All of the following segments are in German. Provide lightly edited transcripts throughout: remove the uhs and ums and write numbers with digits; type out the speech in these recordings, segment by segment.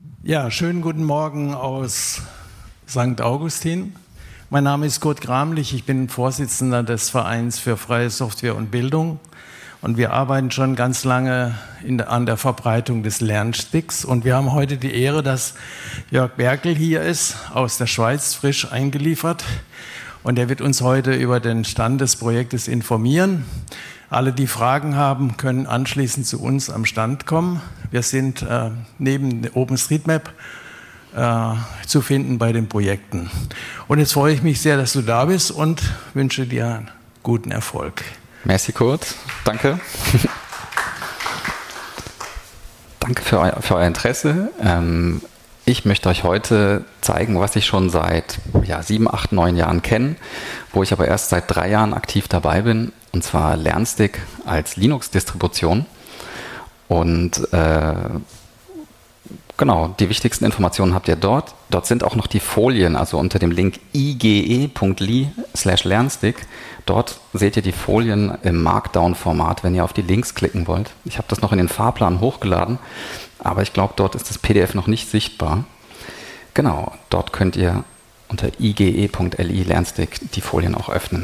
Ja, schönen guten Morgen aus St. Augustin. Mein Name ist Kurt Gramlich, ich bin Vorsitzender des Vereins für freie Software und Bildung und wir arbeiten schon ganz lange an der Verbreitung des Lernsticks und wir haben heute die Ehre, dass Jörg Berkel hier ist, aus der Schweiz, frisch eingeliefert, und er wird uns heute über den Stand des Projektes informieren. Alle, die Fragen haben, können anschließend zu uns am Stand kommen. Wir sind neben OpenStreetMap zu finden bei den Projekten. Und jetzt freue ich mich sehr, dass du da bist und wünsche dir guten Erfolg. Merci, Kurt. Danke. Danke für euer Interesse. Ich möchte euch heute zeigen, was ich schon seit 7, 8, 9 Jahren kenne, wo ich aber erst seit 3 Jahren aktiv dabei bin, und zwar Lernstick als Linux-Distribution. Und genau, die wichtigsten Informationen habt ihr dort. Dort sind auch noch die Folien, also unter dem Link ige.ly/Lernstick. Dort seht ihr die Folien im Markdown-Format, wenn ihr auf die Links klicken wollt. Ich habe das noch in den Fahrplan hochgeladen, aber ich glaube, dort ist das PDF noch nicht sichtbar. Genau, dort könnt ihr unter ige.ly/Lernstick die Folien auch öffnen.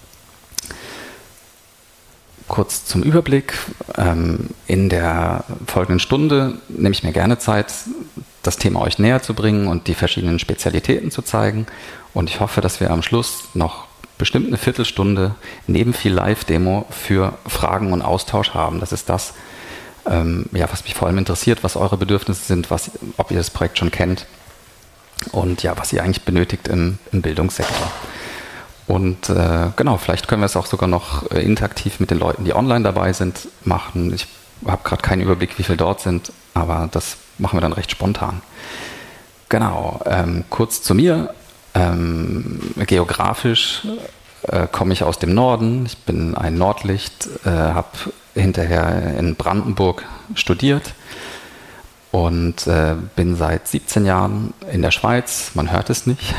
Kurz zum Überblick. In der folgenden Stunde nehme ich mir gerne Zeit, das Thema euch näher zu bringen und die verschiedenen Spezialitäten zu zeigen. Und ich hoffe, dass wir am Schluss noch bestimmt eine Viertelstunde neben viel Live-Demo für Fragen und Austausch haben. Das ist das, was mich vor allem interessiert, was eure Bedürfnisse sind, ob ihr das Projekt schon kennt und was ihr eigentlich benötigt im Bildungssektor. Und genau, vielleicht können wir es auch sogar noch interaktiv mit den Leuten, die online dabei sind, machen. Ich habe gerade keinen Überblick, wie viele dort sind, aber das machen wir dann recht spontan. Genau, kurz zu mir. Geografisch komme ich aus dem Norden. Ich bin ein Nordlicht, habe hinterher in Brandenburg studiert und bin seit 17 Jahren in der Schweiz. Man hört es nicht.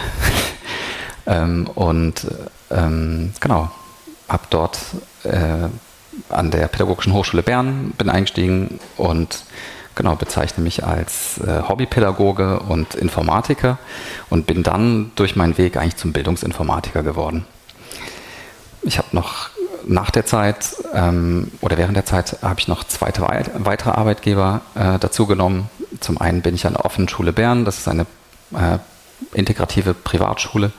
Genau, habe dort an der Pädagogischen Hochschule Bern bin eingestiegen und genau, bezeichne mich als Hobbypädagoge und Informatiker und bin dann durch meinen Weg eigentlich zum Bildungsinformatiker geworden. Ich habe noch nach der Zeit oder während der Zeit habe ich noch 2 weitere Arbeitgeber dazu genommen. Zum einen bin ich an der Offenen Schule Bern, das ist eine integrative Privatschule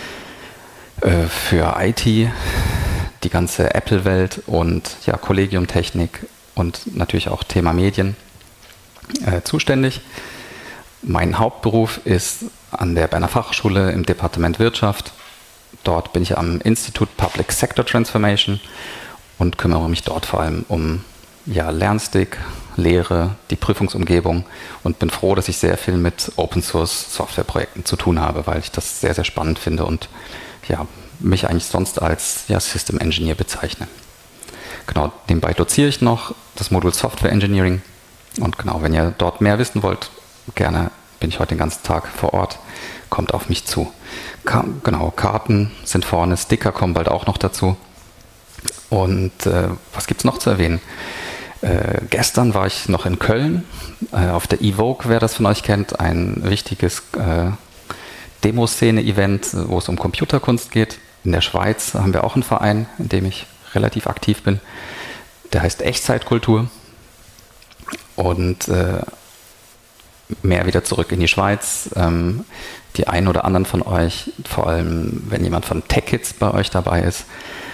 für IT, die ganze Apple-Welt und Kollegiumtechnik und natürlich auch Thema Medien zuständig. Mein Hauptberuf ist an der Berner Fachschule im Departement Wirtschaft. Dort bin ich am Institute Public Sector Transformation und kümmere mich dort vor allem um Lernstick, Lehre, die Prüfungsumgebung und bin froh, dass ich sehr viel mit Open-Source-Softwareprojekten zu tun habe, weil ich das sehr, sehr spannend finde und mich eigentlich sonst als System Engineer bezeichne. Genau, nebenbei doziere ich noch das Modul Software Engineering und genau, wenn ihr dort mehr wissen wollt, gerne bin ich heute den ganzen Tag vor Ort, kommt auf mich zu. Genau, Karten sind vorne, Sticker kommen bald auch noch dazu. Und was gibt es noch zu erwähnen? Gestern war ich noch in Köln auf der Evoke, wer das von euch kennt, ein wichtiges Demoszene-Event, wo es um Computerkunst geht. In der Schweiz haben wir auch einen Verein, in dem ich relativ aktiv bin. Der heißt Echtzeitkultur. Und mehr wieder zurück in die Schweiz. Die einen oder anderen von euch, vor allem wenn jemand von TechKids bei euch dabei ist,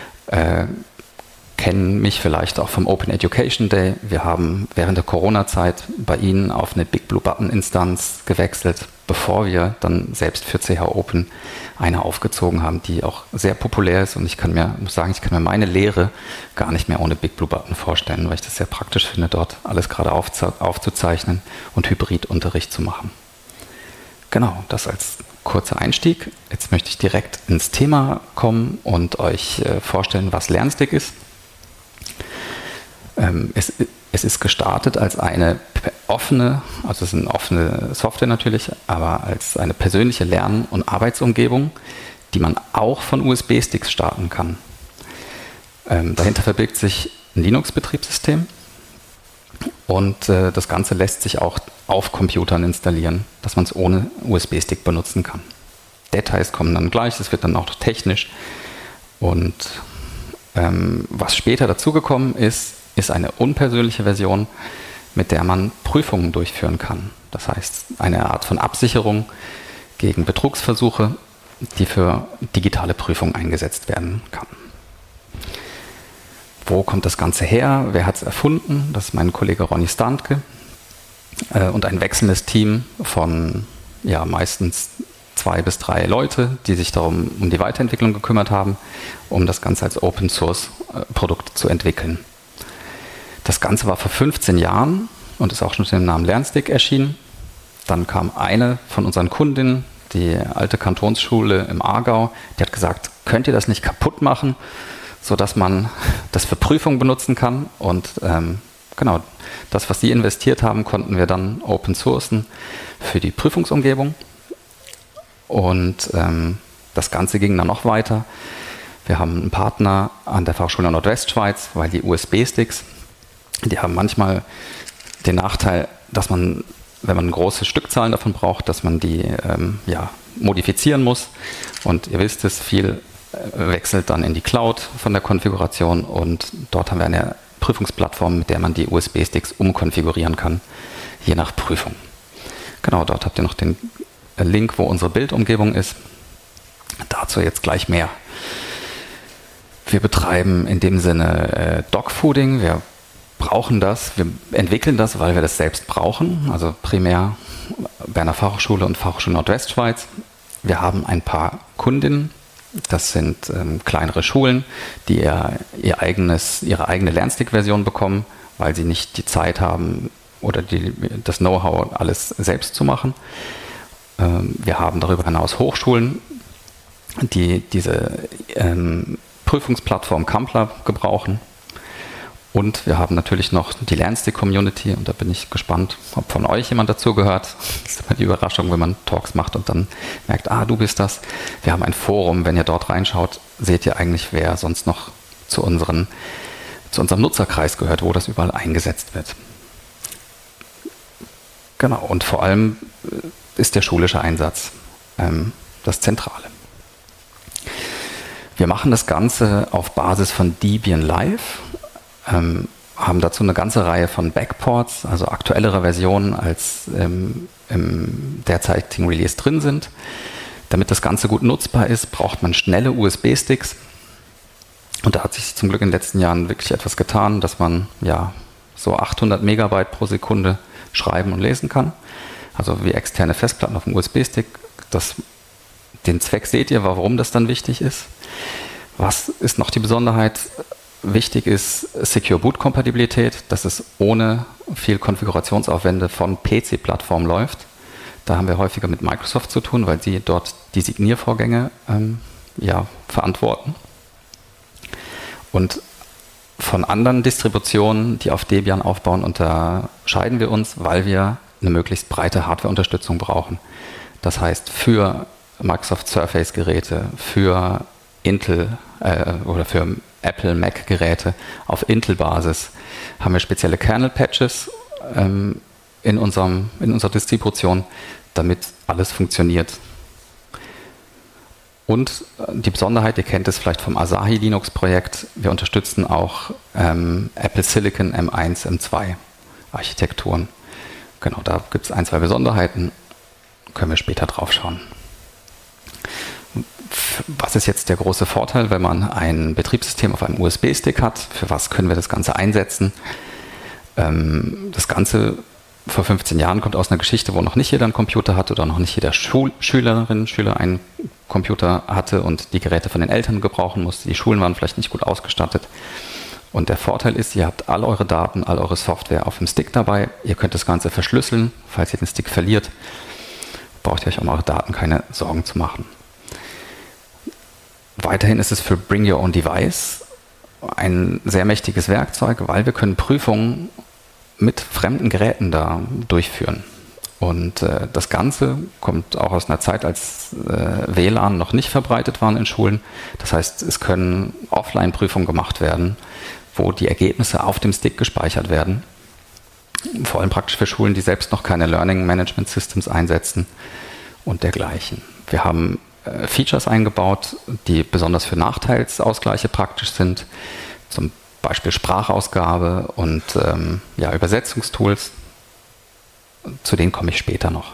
kennen mich vielleicht auch vom Open Education Day. Wir haben während der Corona-Zeit bei Ihnen auf eine Big Blue Button Instanz gewechselt, bevor wir dann selbst für CH Open eine aufgezogen haben, die auch sehr populär ist. Und ich muss sagen, ich kann mir meine Lehre gar nicht mehr ohne Big Blue Button vorstellen, weil ich das sehr praktisch finde, dort alles gerade aufzuzeichnen und Hybridunterricht zu machen. Genau, das als kurzer Einstieg. Jetzt möchte ich direkt ins Thema kommen und euch vorstellen, was Lernstick ist. Es ist gestartet als eine offene, also es ist eine offene Software natürlich, aber als eine persönliche Lern- und Arbeitsumgebung, die man auch von USB-Sticks starten kann. Dahinter verbirgt sich ein Linux-Betriebssystem Und das Ganze lässt sich auch auf Computern installieren, dass man es ohne USB-Stick benutzen kann. Details kommen dann gleich, es wird dann auch technisch. Und was später dazugekommen ist, ist eine unpersönliche Version, mit der man Prüfungen durchführen kann. Das heißt, eine Art von Absicherung gegen Betrugsversuche, die für digitale Prüfungen eingesetzt werden kann. Wo kommt das Ganze her? Wer hat es erfunden? Das ist mein Kollege Ronny Standke und ein wechselndes Team von meistens 2 bis 3 Leute, die sich darum um die Weiterentwicklung gekümmert haben, um das Ganze als Open-Source-Produkt zu entwickeln. Das Ganze war vor 15 Jahren und ist auch schon unter dem Namen LernStick erschienen. Dann kam eine von unseren Kundinnen, die alte Kantonsschule im Aargau, die hat gesagt, könnt ihr das nicht kaputt machen, sodass man das für Prüfungen benutzen kann. Und genau, das, was sie investiert haben, konnten wir dann open sourcen für die Prüfungsumgebung. Und das Ganze ging dann noch weiter. Wir haben einen Partner an der Fachschule Nordwestschweiz, weil die USB-Sticks, die haben manchmal den Nachteil, dass man, wenn man große Stückzahlen davon braucht, dass man die modifizieren muss. Und ihr wisst es, viel wechselt dann in die Cloud von der Konfiguration und dort haben wir eine Prüfungsplattform, mit der man die USB-Sticks umkonfigurieren kann, je nach Prüfung. Genau, dort habt ihr noch den Link, wo unsere Bildumgebung ist. Dazu jetzt gleich mehr. Wir betreiben in dem Sinne Dogfooding. Wir brauchen das, wir entwickeln das, weil wir das selbst brauchen. Also primär Berner Fachhochschule und Fachhochschule Nordwestschweiz. Wir haben ein paar Kundinnen. Das sind kleinere Schulen, die ihre eigene Lernstick-Version bekommen, weil sie nicht die Zeit haben oder das Know-how, alles selbst zu machen. Wir haben darüber hinaus Hochschulen, die diese Prüfungsplattform Kampler gebrauchen. Und wir haben natürlich noch die Lernstick-Community und da bin ich gespannt, ob von euch jemand dazu gehört. Das ist immer die Überraschung, wenn man Talks macht und dann merkt, du bist das. Wir haben ein Forum, wenn ihr dort reinschaut, seht ihr eigentlich, wer sonst noch zu unserem Nutzerkreis gehört, wo das überall eingesetzt wird. Genau, und vor allem ist der schulische Einsatz das Zentrale. Wir machen das Ganze auf Basis von Debian Live. Haben dazu eine ganze Reihe von Backports, also aktuellere Versionen als im derzeitigen Release drin sind. Damit das Ganze gut nutzbar ist, braucht man schnelle USB-Sticks. Und da hat sich zum Glück in den letzten Jahren wirklich etwas getan, dass man so 800 Megabyte pro Sekunde schreiben und lesen kann. Also wie externe Festplatten auf dem USB-Stick. Den Zweck seht ihr, warum das dann wichtig ist. Was ist noch die Besonderheit? Wichtig ist Secure Boot Kompatibilität, dass es ohne viel Konfigurationsaufwände von PC-Plattformen läuft. Da haben wir häufiger mit Microsoft zu tun, weil sie dort die Signiervorgänge verantworten. Und von anderen Distributionen, die auf Debian aufbauen, unterscheiden wir uns, weil wir eine möglichst breite Hardware-Unterstützung brauchen. Das heißt, für Microsoft Surface-Geräte, für Intel oder für Apple Mac-Geräte auf Intel-Basis haben wir spezielle Kernel-Patches in unserer Distribution, damit alles funktioniert. Und die Besonderheit, ihr kennt es vielleicht vom Asahi Linux-Projekt, wir unterstützen auch Apple Silicon M1, M2 Architekturen. Genau, da gibt es 1, 2 Besonderheiten, können wir später drauf schauen. Was ist jetzt der große Vorteil, wenn man ein Betriebssystem auf einem USB-Stick hat? Für was können wir das Ganze einsetzen? Das Ganze vor 15 Jahren kommt aus einer Geschichte, wo noch nicht jeder einen Computer hatte oder noch nicht jeder Schülerin, Schüler einen Computer hatte und die Geräte von den Eltern gebrauchen musste. Die Schulen waren vielleicht nicht gut ausgestattet. Und der Vorteil ist, ihr habt all eure Daten, all eure Software auf dem Stick dabei. Ihr könnt das Ganze verschlüsseln. Falls ihr den Stick verliert, braucht ihr euch um eure Daten keine Sorgen zu machen. Weiterhin ist es für Bring Your Own Device ein sehr mächtiges Werkzeug, weil wir können Prüfungen mit fremden Geräten da durchführen. Und das Ganze kommt auch aus einer Zeit, als WLAN noch nicht verbreitet waren in Schulen. Das heißt, es können Offline-Prüfungen gemacht werden, wo die Ergebnisse auf dem Stick gespeichert werden. vor allem praktisch für Schulen, die selbst noch keine Learning Management Systems einsetzen und dergleichen. Wir haben Features eingebaut, die besonders für Nachteilsausgleiche praktisch sind, zum Beispiel Sprachausgabe und Übersetzungstools. Zu denen komme ich später noch.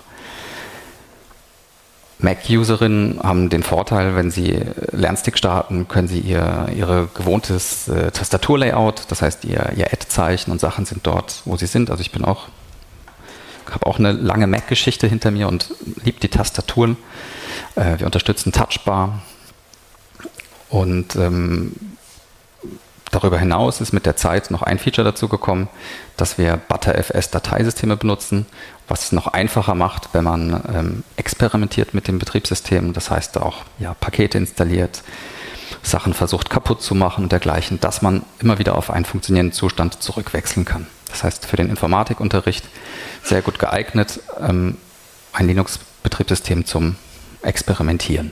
Mac-Userinnen haben den Vorteil, wenn sie Lernstick starten, können sie ihr gewohntes Tastaturlayout, das heißt ihr Add-Zeichen und Sachen sind dort, wo sie sind. Also ich habe auch eine lange Mac-Geschichte hinter mir und liebe die Tastaturen. Wir unterstützen Touchbar und darüber hinaus ist mit der Zeit noch ein Feature dazu gekommen, dass wir ButterFS-Dateisysteme benutzen, was es noch einfacher macht, wenn man experimentiert mit dem Betriebssystem. Das heißt auch Pakete installiert, Sachen versucht kaputt zu machen und dergleichen, dass man immer wieder auf einen funktionierenden Zustand zurückwechseln kann. Das heißt für den Informatikunterricht sehr gut geeignet, ein Linux-Betriebssystem zum Experimentieren.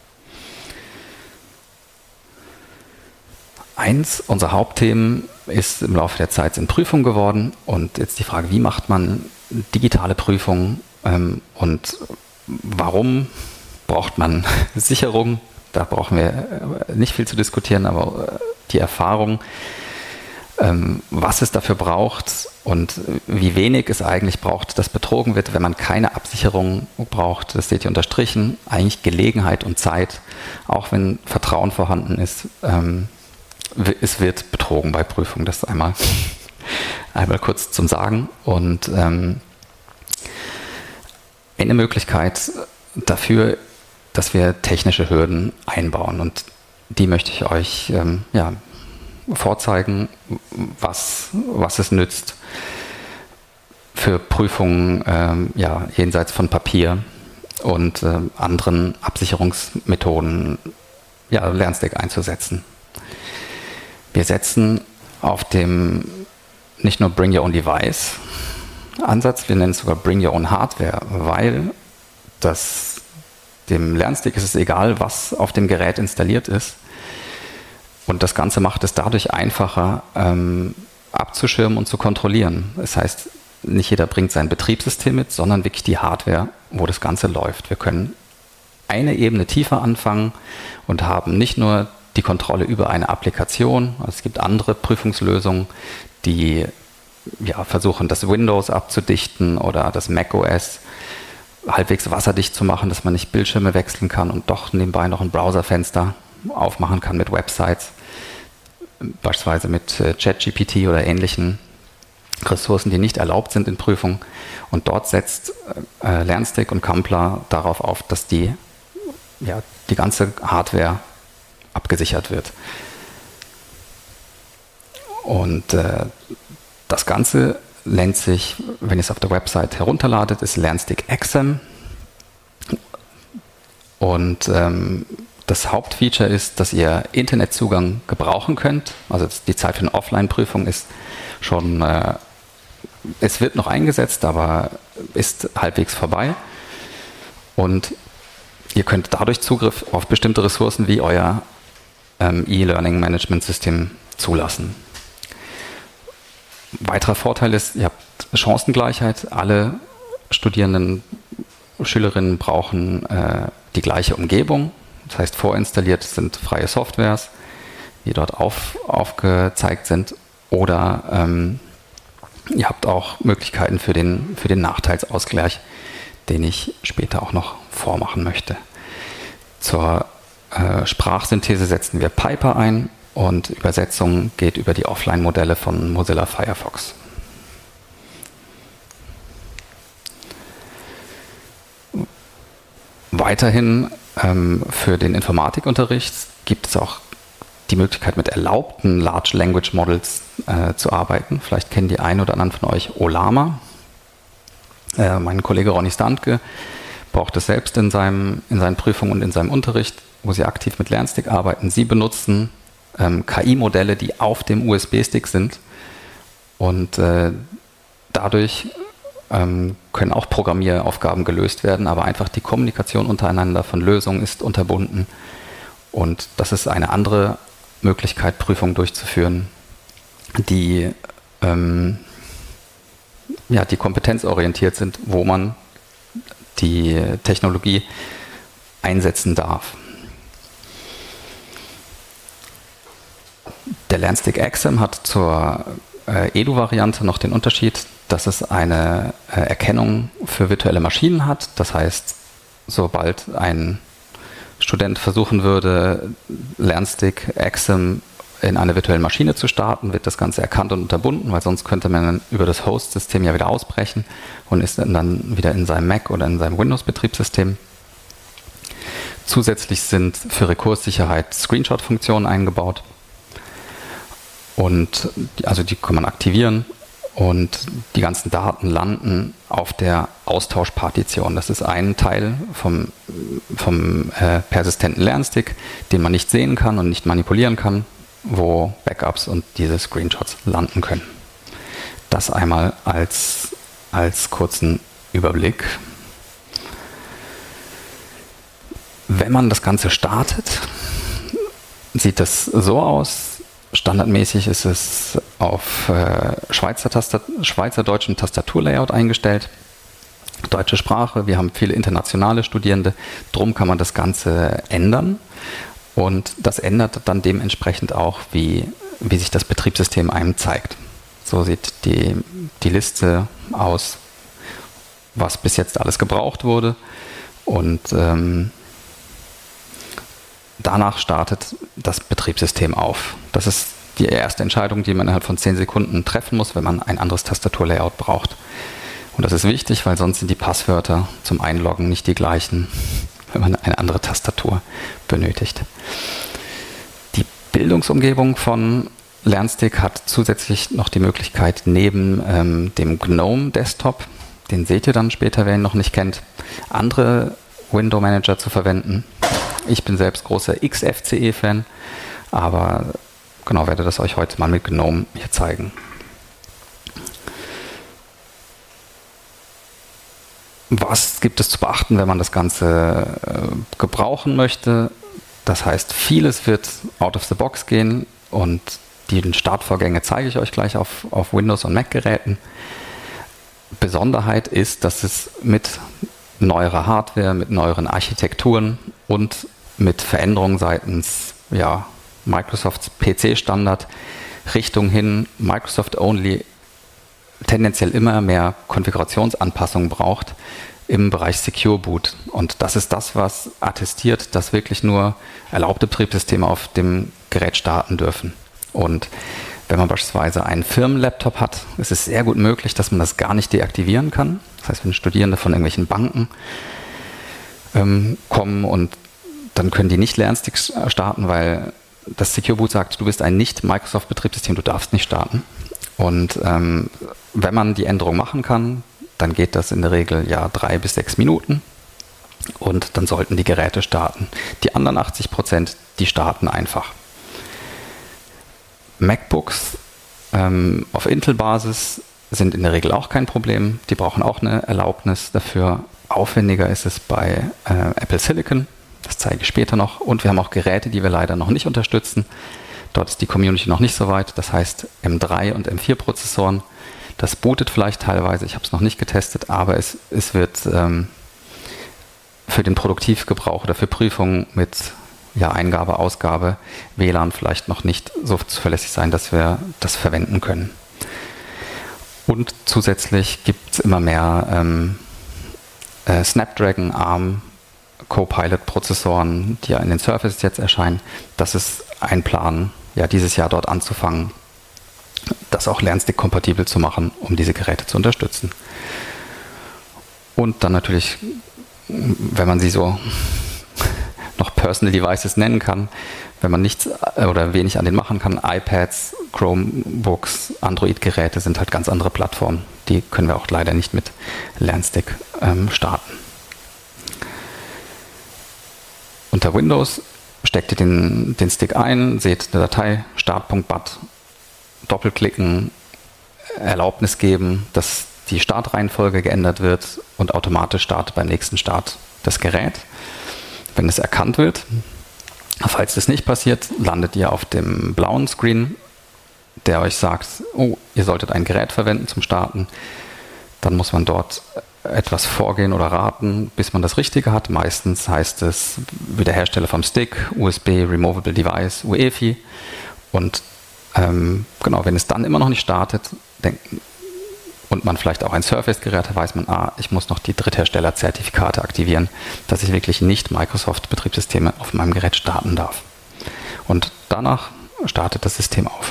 Eins unserer Hauptthemen ist im Laufe der Zeit in Prüfungen geworden und jetzt die Frage, wie macht man digitale Prüfungen und warum braucht man Sicherung? Da brauchen wir nicht viel zu diskutieren, aber die Erfahrung, was es dafür braucht und wie wenig es eigentlich braucht, dass betrogen wird, wenn man keine Absicherung braucht, das seht ihr unterstrichen, eigentlich Gelegenheit und Zeit, auch wenn Vertrauen vorhanden ist, es wird betrogen bei Prüfungen, das einmal kurz zum Sagen. Und eine Möglichkeit dafür, dass wir technische Hürden einbauen. Und die möchte ich euch vorzeigen, was es nützt für Prüfungen jenseits von Papier und anderen Absicherungsmethoden Lernstick einzusetzen. Wir setzen auf dem nicht nur Bring Your Own Device Ansatz, wir nennen es sogar Bring Your Own Hardware, weil dem Lernstick ist es egal, was auf dem Gerät installiert ist. Und das Ganze macht es dadurch einfacher, abzuschirmen und zu kontrollieren. Das heißt, nicht jeder bringt sein Betriebssystem mit, sondern wirklich die Hardware, wo das Ganze läuft. Wir können eine Ebene tiefer anfangen und haben nicht nur die Kontrolle über eine Applikation. Also es gibt andere Prüfungslösungen, die versuchen, das Windows abzudichten oder das macOS halbwegs wasserdicht zu machen, dass man nicht Bildschirme wechseln kann und doch nebenbei noch ein Browserfenster aufmachen kann mit Websites, beispielsweise mit ChatGPT oder ähnlichen Ressourcen, die nicht erlaubt sind in Prüfungen. Und dort setzt Lernstick und Kampler darauf auf, dass die ganze Hardware abgesichert wird. Und das Ganze nennt sich, wenn ihr es auf der Website herunterladet, ist Lernstick XM. Und das Hauptfeature ist, dass ihr Internetzugang gebrauchen könnt. Also die Zeit für eine Offline-Prüfung ist schon, es wird noch eingesetzt, aber ist halbwegs vorbei. Und ihr könnt dadurch Zugriff auf bestimmte Ressourcen wie euer E-Learning-Management-System zulassen. Weiterer Vorteil ist, ihr habt Chancengleichheit. Alle Studierenden, Schülerinnen brauchen die gleiche Umgebung. Das heißt, vorinstalliert sind freie Softwares, die dort aufgezeigt sind. Oder ihr habt auch Möglichkeiten für den Nachteilsausgleich, den ich später auch noch vormachen möchte. Zur Sprachsynthese setzen wir Piper ein und Übersetzung geht über die Offline-Modelle von Mozilla Firefox. Weiterhin für den Informatikunterricht gibt es auch die Möglichkeit, mit erlaubten Large Language Models zu arbeiten. Vielleicht kennen die einen oder anderen von euch Ollama. Mein Kollege Ronny Standke braucht es selbst in seinen Prüfungen und in seinem Unterricht, wo sie aktiv mit Lernstick arbeiten. Sie benutzen KI-Modelle, die auf dem USB-Stick sind und dadurch können auch Programmieraufgaben gelöst werden, aber einfach die Kommunikation untereinander von Lösungen ist unterbunden und das ist eine andere Möglichkeit, Prüfungen durchzuführen, die die kompetenzorientiert sind, wo man die Technologie einsetzen darf. Der LernStick XM hat zur Edu-Variante noch den Unterschied, dass es eine Erkennung für virtuelle Maschinen hat. Das heißt, sobald ein Student versuchen würde, LernStick XM in einer virtuellen Maschine zu starten, wird das Ganze erkannt und unterbunden, weil sonst könnte man über das Host-System ja wieder ausbrechen und ist dann wieder in seinem Mac oder in seinem Windows-Betriebssystem. Zusätzlich sind für Rekurssicherheit Screenshot-Funktionen eingebaut. Und die kann man aktivieren und die ganzen Daten landen auf der Austauschpartition. Das ist ein Teil vom persistenten Lernstick, den man nicht sehen kann und nicht manipulieren kann, wo Backups und diese Screenshots landen können. Das einmal als kurzen Überblick. Wenn man das Ganze startet, sieht das so aus. Standardmäßig ist es auf schweizerdeutschem Tastaturlayout eingestellt. Deutsche Sprache, wir haben viele internationale Studierende, drum kann man das Ganze ändern. Und das ändert dann dementsprechend auch, wie sich das Betriebssystem einem zeigt. So sieht die Liste aus, was bis jetzt alles gebraucht wurde. Und danach startet das Betriebssystem auf. Das ist die erste Entscheidung, die man innerhalb von 10 Sekunden treffen muss, wenn man ein anderes Tastaturlayout braucht. Und das ist wichtig, weil sonst sind die Passwörter zum Einloggen nicht die gleichen, wenn man eine andere Tastatur benötigt. Die Bildungsumgebung von LernStick hat zusätzlich noch die Möglichkeit, neben dem GNOME Desktop, den seht ihr dann später, wer ihn noch nicht kennt, andere Window Manager zu verwenden. Ich bin selbst großer XFCE-Fan, aber werde das euch heute mal mit GNOME hier zeigen. Was gibt es zu beachten, wenn man das Ganze gebrauchen möchte? Das heißt, vieles wird out of the box gehen und die Startvorgänge zeige ich euch gleich auf Windows- und Mac-Geräten. Besonderheit ist, dass es mit neuerer Hardware, mit neueren Architekturen und mit Veränderungen seitens Microsofts PC-Standard Richtung hin Microsoft-only tendenziell immer mehr Konfigurationsanpassungen braucht im Bereich Secure Boot. Und das ist das, was attestiert, dass wirklich nur erlaubte Betriebssysteme auf dem Gerät starten dürfen. Und wenn man beispielsweise einen Firmenlaptop hat, ist es sehr gut möglich, dass man das gar nicht deaktivieren kann. Das heißt, wenn Studierende von irgendwelchen Banken kommen und dann können die nicht LernStick starten, weil das Secure Boot sagt, du bist ein Nicht-Microsoft-Betriebssystem, du darfst nicht starten. Und wenn man die Änderung machen kann, dann geht das in der Regel 3 bis 6 Minuten und dann sollten die Geräte starten. Die anderen 80%, die starten einfach. MacBooks auf Intel-Basis sind in der Regel auch kein Problem. Die brauchen auch eine Erlaubnis dafür. Aufwendiger ist es bei Apple Silicon. Das zeige ich später noch. Und wir haben auch Geräte, die wir leider noch nicht unterstützen. Dort ist die Community noch nicht so weit. Das heißt M3 und M4 Prozessoren. Das bootet vielleicht teilweise. Ich habe es noch nicht getestet, aber es wird für den Produktivgebrauch oder für Prüfungen mit Eingabe, Ausgabe, WLAN vielleicht noch nicht so zuverlässig sein, dass wir das verwenden können. Und zusätzlich gibt es immer mehr Snapdragon, ARM, Copilot-Prozessoren, die in den Surfaces jetzt erscheinen. Das ist ein Plan, dieses Jahr dort anzufangen, das auch LernStick-kompatibel zu machen, um diese Geräte zu unterstützen. Und dann natürlich, wenn man sie so noch Personal Devices nennen kann, wenn man nichts oder wenig an denen machen kann, iPads, Chromebooks, Android-Geräte sind halt ganz andere Plattformen. Die können wir auch leider nicht mit LernStick starten. Unter Windows steckt ihr den Stick ein, seht eine Datei, Start.bat, doppelklicken, Erlaubnis geben, dass die Startreihenfolge geändert wird und automatisch startet beim nächsten Start das Gerät. Wenn es erkannt wird, falls das nicht passiert, landet ihr auf dem blauen Screen, der euch sagt, oh, ihr solltet ein Gerät verwenden zum Starten. Dann muss man dort etwas vorgehen oder raten, bis man das Richtige hat. Meistens heißt es, wie der Hersteller vom Stick, USB, Removable Device, UEFI. Und genau, wenn es dann immer noch nicht startet und man vielleicht auch ein Surface-Gerät hat, weiß man, ich muss noch die Dritthersteller-Zertifikate aktivieren, dass ich wirklich nicht Microsoft-Betriebssysteme auf meinem Gerät starten darf. Und danach startet das System auf.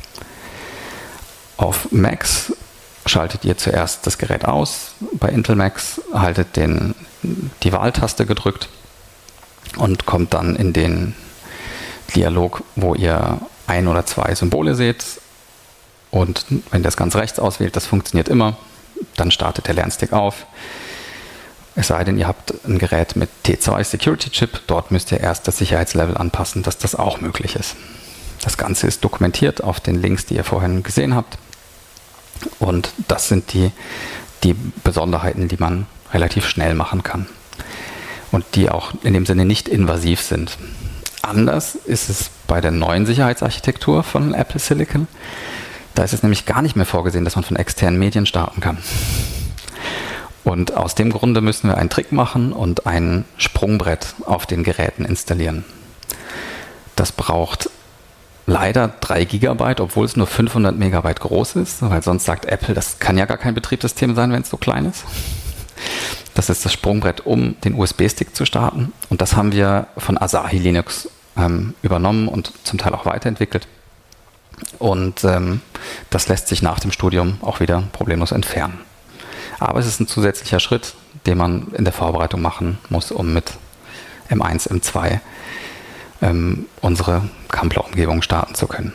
Auf Macs schaltet ihr zuerst das Gerät aus. Bei Intel Macs haltet die Wahltaste gedrückt und kommt dann in den Dialog, wo ihr ein oder zwei Symbole seht. Und wenn ihr das ganz rechts auswählt, das funktioniert immer, dann startet der Lernstick auf. Es sei denn, ihr habt ein Gerät mit T2 Security Chip. Dort müsst ihr erst das Sicherheitslevel anpassen, dass das auch möglich ist. Das Ganze ist dokumentiert auf den Links, die ihr vorhin gesehen habt. Und das sind die Besonderheiten, die man relativ schnell machen kann. Und die auch in dem Sinne nicht invasiv sind. Anders ist es bei der neuen Sicherheitsarchitektur von Apple Silicon. Da ist es nämlich gar nicht mehr vorgesehen, dass man von externen Medien starten kann. Und aus dem Grunde müssen wir einen Trick machen und ein Sprungbrett auf den Geräten installieren. Das braucht leider 3 GB, obwohl es nur 500 Megabyte groß ist, weil sonst sagt Apple, das kann ja gar kein Betriebssystem sein, wenn es so klein ist. Das ist das Sprungbrett, um den USB-Stick zu starten. Und das haben wir von Asahi Linux übernommen und zum Teil auch weiterentwickelt. Und das lässt sich nach dem Studium auch wieder problemlos entfernen. Aber es ist ein zusätzlicher Schritt, den man in der Vorbereitung machen muss, um mit M1, M2 unsere Kampler-Umgebung starten zu können.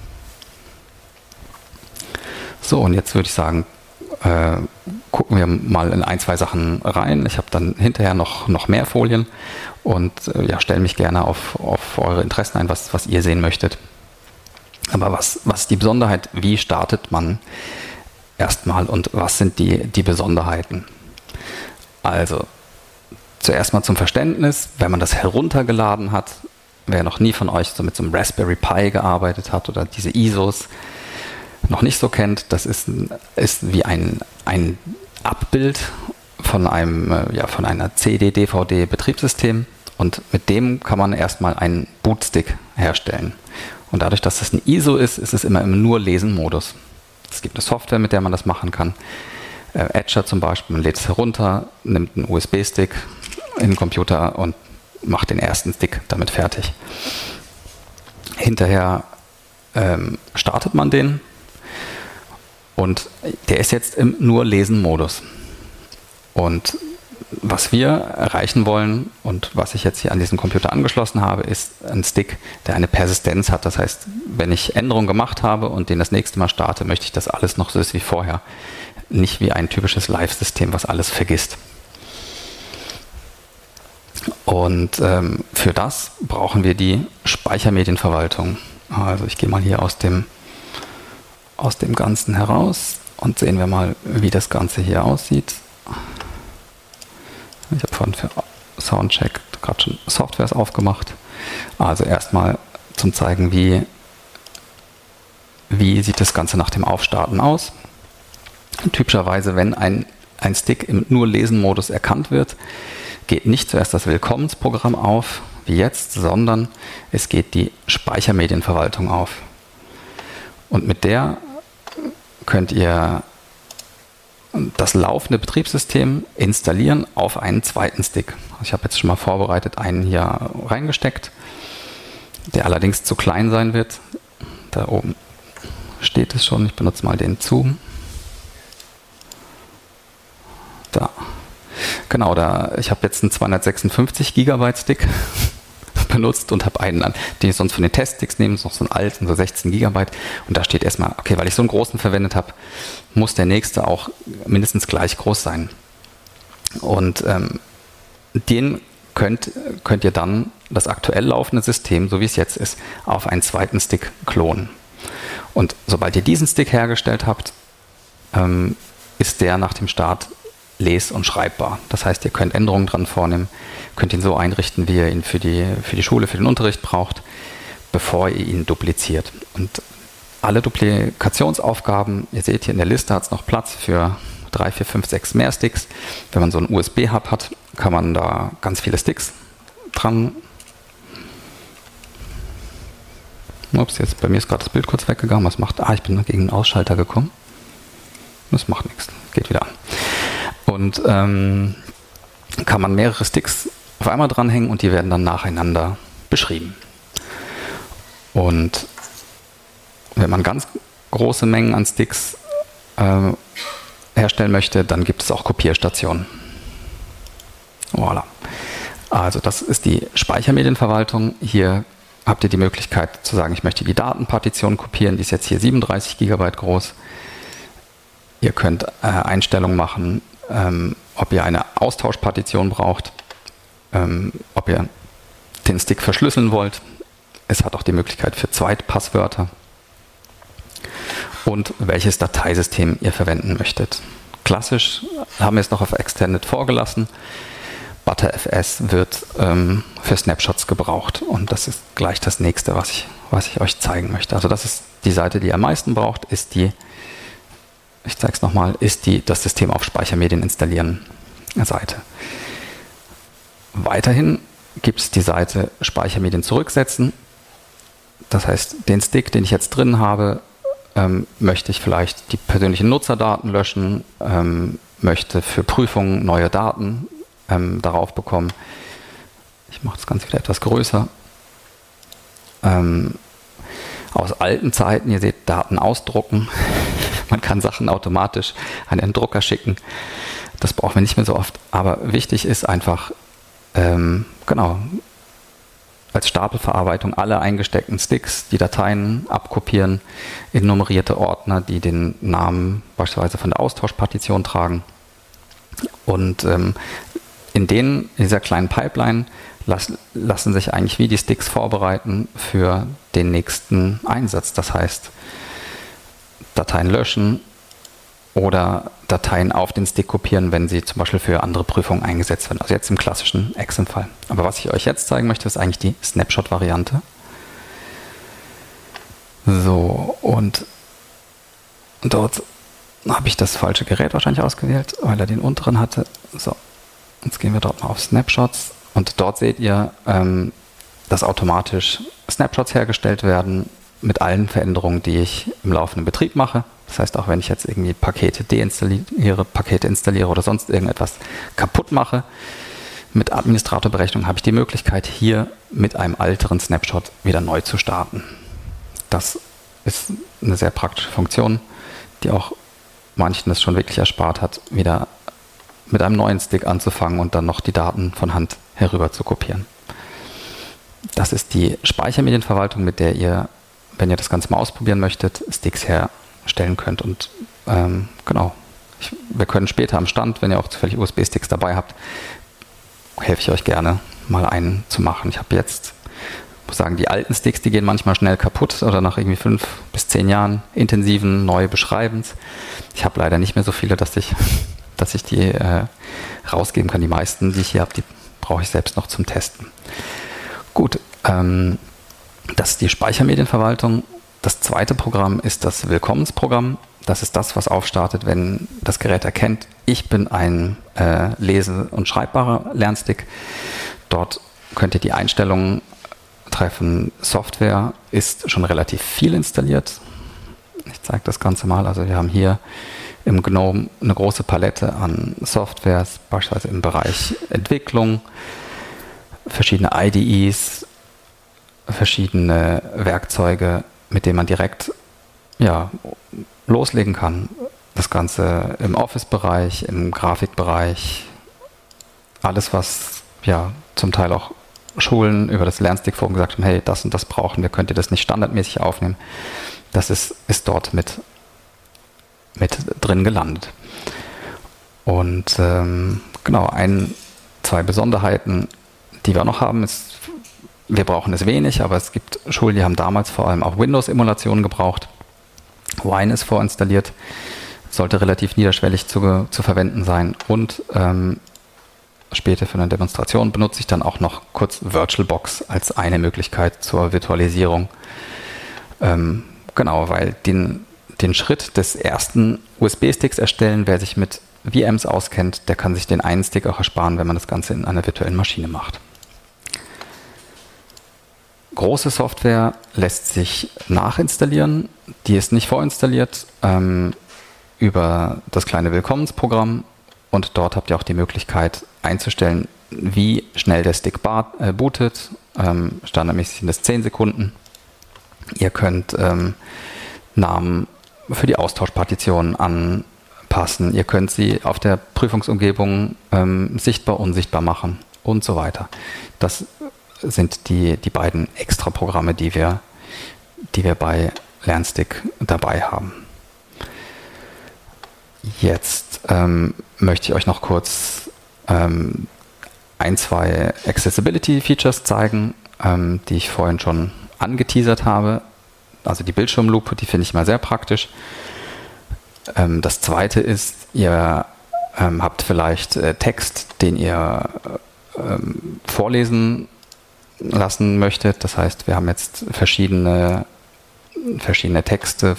So, und jetzt würde ich sagen, gucken wir mal in 1, 2 Sachen rein. Ich habe dann hinterher noch mehr Folien und stelle mich gerne auf eure Interessen ein, was ihr sehen möchtet. Aber was ist die Besonderheit? Wie startet man erstmal und was sind die Besonderheiten? Also, zuerst mal zum Verständnis, wenn man das heruntergeladen hat, wer noch nie von euch so mit so einem Raspberry Pi gearbeitet hat oder diese ISOs noch nicht so kennt, das ist wie ein Abbild von einer CD-DVD-Betriebssystem und mit dem kann man erstmal einen Bootstick herstellen. Und dadurch, dass das ein ISO ist, ist es immer im Nur-Lesen-Modus. Es gibt eine Software, mit der man das machen kann. Etcher zum Beispiel, man lädt es herunter, nimmt einen USB-Stick in den Computer und macht den ersten Stick damit fertig. Hinterher startet man den und der ist jetzt im Nur-Lesen-Modus. Und was wir erreichen wollen und was ich jetzt hier an diesen Computer angeschlossen habe, ist ein Stick, der eine Persistenz hat. Das heißt, wenn ich Änderungen gemacht habe und den das nächste Mal starte, möchte ich, dass alles noch so ist wie vorher. Nicht wie ein typisches Live-System, was alles vergisst. Und für das brauchen wir die Speichermedienverwaltung. Also ich gehe mal hier aus dem Ganzen heraus und sehen wir mal, wie das Ganze hier aussieht. Ich habe vorhin für Soundcheck gerade schon Softwares aufgemacht. Also erstmal zum Zeigen, wie sieht das Ganze nach dem Aufstarten aus. Typischerweise, wenn ein Stick im Nur-Lesen-Modus erkannt wird, geht nicht zuerst das Willkommensprogramm auf, wie jetzt, sondern es geht die Speichermedienverwaltung auf. Und mit der könnt ihr das laufende Betriebssystem installieren auf einen zweiten Stick. Also ich habe jetzt schon mal vorbereitet einen hier reingesteckt, der allerdings zu klein sein wird. Da oben steht es schon, ich benutze mal den Zoom. Da. Genau, ich habe jetzt einen 256 GB Stick benutzt und habe einen, den ich sonst von den Teststicks nehme, noch so einen alten, so 16 GB. Und da steht erstmal, okay, weil ich so einen großen verwendet habe, muss der nächste auch mindestens gleich groß sein. Und den könnt ihr dann das aktuell laufende System, so wie es jetzt ist, auf einen zweiten Stick klonen. Und sobald ihr diesen Stick hergestellt habt, ist der nach dem Start les- und schreibbar. Das heißt, ihr könnt Änderungen dran vornehmen, könnt ihn so einrichten, wie ihr ihn für die Schule, für den Unterricht braucht, bevor ihr ihn dupliziert. Und alle Duplikationsaufgaben, ihr seht hier in der Liste hat es noch Platz für 3, 4, 5, 6 mehr Sticks. Wenn man so einen USB-Hub hat, kann man da ganz viele Sticks dran. Ups, jetzt bei mir ist gerade das Bild kurz weggegangen. Was macht? Ich bin gegen den Ausschalter gekommen. Das macht nichts. Geht wieder an. Und kann man mehrere Sticks auf einmal dranhängen und die werden dann nacheinander beschrieben. Und wenn man ganz große Mengen an Sticks herstellen möchte, dann gibt es auch Kopierstationen. Voilà. Also das ist die Speichermedienverwaltung. Hier habt ihr die Möglichkeit zu sagen, ich möchte die Datenpartition kopieren, die ist jetzt hier 37 GB groß. Ihr könnt Einstellungen machen, ob ihr eine Austauschpartition braucht, ob ihr den Stick verschlüsseln wollt. Es hat auch die Möglichkeit für Zweitpasswörter und welches Dateisystem ihr verwenden möchtet. Klassisch haben wir es noch auf Extended vorgelassen. ButterFS wird für Snapshots gebraucht und das ist gleich das nächste, was ich euch zeigen möchte. Also das ist die Seite, die ihr am meisten braucht, ist die, ich zeige es nochmal, ist das System auf Speichermedien installieren Seite. Weiterhin gibt es die Seite Speichermedien zurücksetzen. Das heißt, den Stick, den ich jetzt drin habe, möchte ich vielleicht die persönlichen Nutzerdaten löschen, möchte für Prüfungen neue Daten darauf bekommen. Ich mache das Ganze wieder etwas größer. Aus alten Zeiten, ihr seht, Daten ausdrucken. Man kann Sachen automatisch an einen Drucker schicken. Das brauchen wir nicht mehr so oft. Aber wichtig ist einfach, als Stapelverarbeitung alle eingesteckten Sticks, die Dateien abkopieren in nummerierte Ordner, die den Namen beispielsweise von der Austauschpartition tragen. Und in dieser kleinen Pipeline lassen sich eigentlich wie die Sticks vorbereiten für den nächsten Einsatz. Das heißt, Dateien löschen oder Dateien auf den Stick kopieren, wenn sie zum Beispiel für andere Prüfungen eingesetzt werden. Also jetzt im klassischen Exim-Fall. Aber was ich euch jetzt zeigen möchte, ist eigentlich die Snapshot-Variante. So, und dort habe ich das falsche Gerät wahrscheinlich ausgewählt, weil er den unteren hatte. So, jetzt gehen wir dort mal auf Snapshots und dort seht ihr, dass automatisch Snapshots hergestellt werden mit allen Veränderungen, die ich im laufenden Betrieb mache. Das heißt, auch wenn ich jetzt irgendwie Pakete deinstalliere, Pakete installiere oder sonst irgendetwas kaputt mache, mit Administratorberechnung habe ich die Möglichkeit, hier mit einem älteren Snapshot wieder neu zu starten. Das ist eine sehr praktische Funktion, die auch manchen es schon wirklich erspart hat, wieder mit einem neuen Stick anzufangen und dann noch die Daten von Hand herüber zu kopieren. Das ist die Speichermedienverwaltung, mit der ihr, wenn ihr das Ganze mal ausprobieren möchtet, Sticks herstellen könnt. Und wir können später am Stand, wenn ihr auch zufällig USB-Sticks dabei habt, helfe ich euch gerne, mal einen zu machen. Ich habe jetzt, muss sagen, die alten Sticks, die gehen manchmal schnell kaputt oder nach irgendwie 5 bis 10 Jahren intensiven Neubeschreibens. Ich habe leider nicht mehr so viele, dass ich die rausgeben kann. Die meisten, die ich hier habe, die brauche ich selbst noch zum Testen. Gut, das ist die Speichermedienverwaltung. Das zweite Programm ist das Willkommensprogramm. Das ist das, was aufstartet, wenn das Gerät erkennt, ich bin ein lese- und schreibbarer Lernstick. Dort könnt ihr die Einstellungen treffen. Software ist schon relativ viel installiert. Ich zeige das Ganze mal. Also wir haben hier im GNOME eine große Palette an Softwares, beispielsweise im Bereich Entwicklung, verschiedene IDEs, verschiedene Werkzeuge, mit denen man direkt loslegen kann. Das Ganze im Office-Bereich, im Grafikbereich, alles, was zum Teil auch Schulen über das Lernstick-Forum gesagt haben, hey, das und das brauchen wir, könnt ihr das nicht standardmäßig aufnehmen. Das ist dort mit drin gelandet. Und zwei Besonderheiten, die wir noch haben, ist, wir brauchen es wenig, aber es gibt Schulen, die haben damals vor allem auch Windows-Emulationen gebraucht. Wine ist vorinstalliert, sollte relativ niederschwellig zu verwenden sein und später für eine Demonstration benutze ich dann auch noch kurz VirtualBox als eine Möglichkeit zur Virtualisierung. Weil den Schritt des ersten USB-Sticks erstellen. Wer sich mit VMs auskennt, der kann sich den einen Stick auch ersparen, wenn man das Ganze in einer virtuellen Maschine macht. Große Software lässt sich nachinstallieren. Die ist nicht vorinstalliert über das kleine Willkommensprogramm. Und dort habt ihr auch die Möglichkeit einzustellen, wie schnell der Stick bootet. Standardmäßig sind das 10 Sekunden. Ihr könnt Namen für die Austauschpartitionen anpassen. Ihr könnt sie auf der Prüfungsumgebung sichtbar, unsichtbar machen und so weiter. Das sind die beiden Extra-Programme, die wir bei LernStick dabei haben. Jetzt möchte ich euch noch kurz ein, zwei Accessibility-Features zeigen, die ich vorhin schon angeteasert habe. Also die Bildschirmlupe, die finde ich mal sehr praktisch. Das zweite ist, ihr habt vielleicht Text, den ihr vorlesen lassen möchtet. Das heißt, wir haben jetzt verschiedene Texte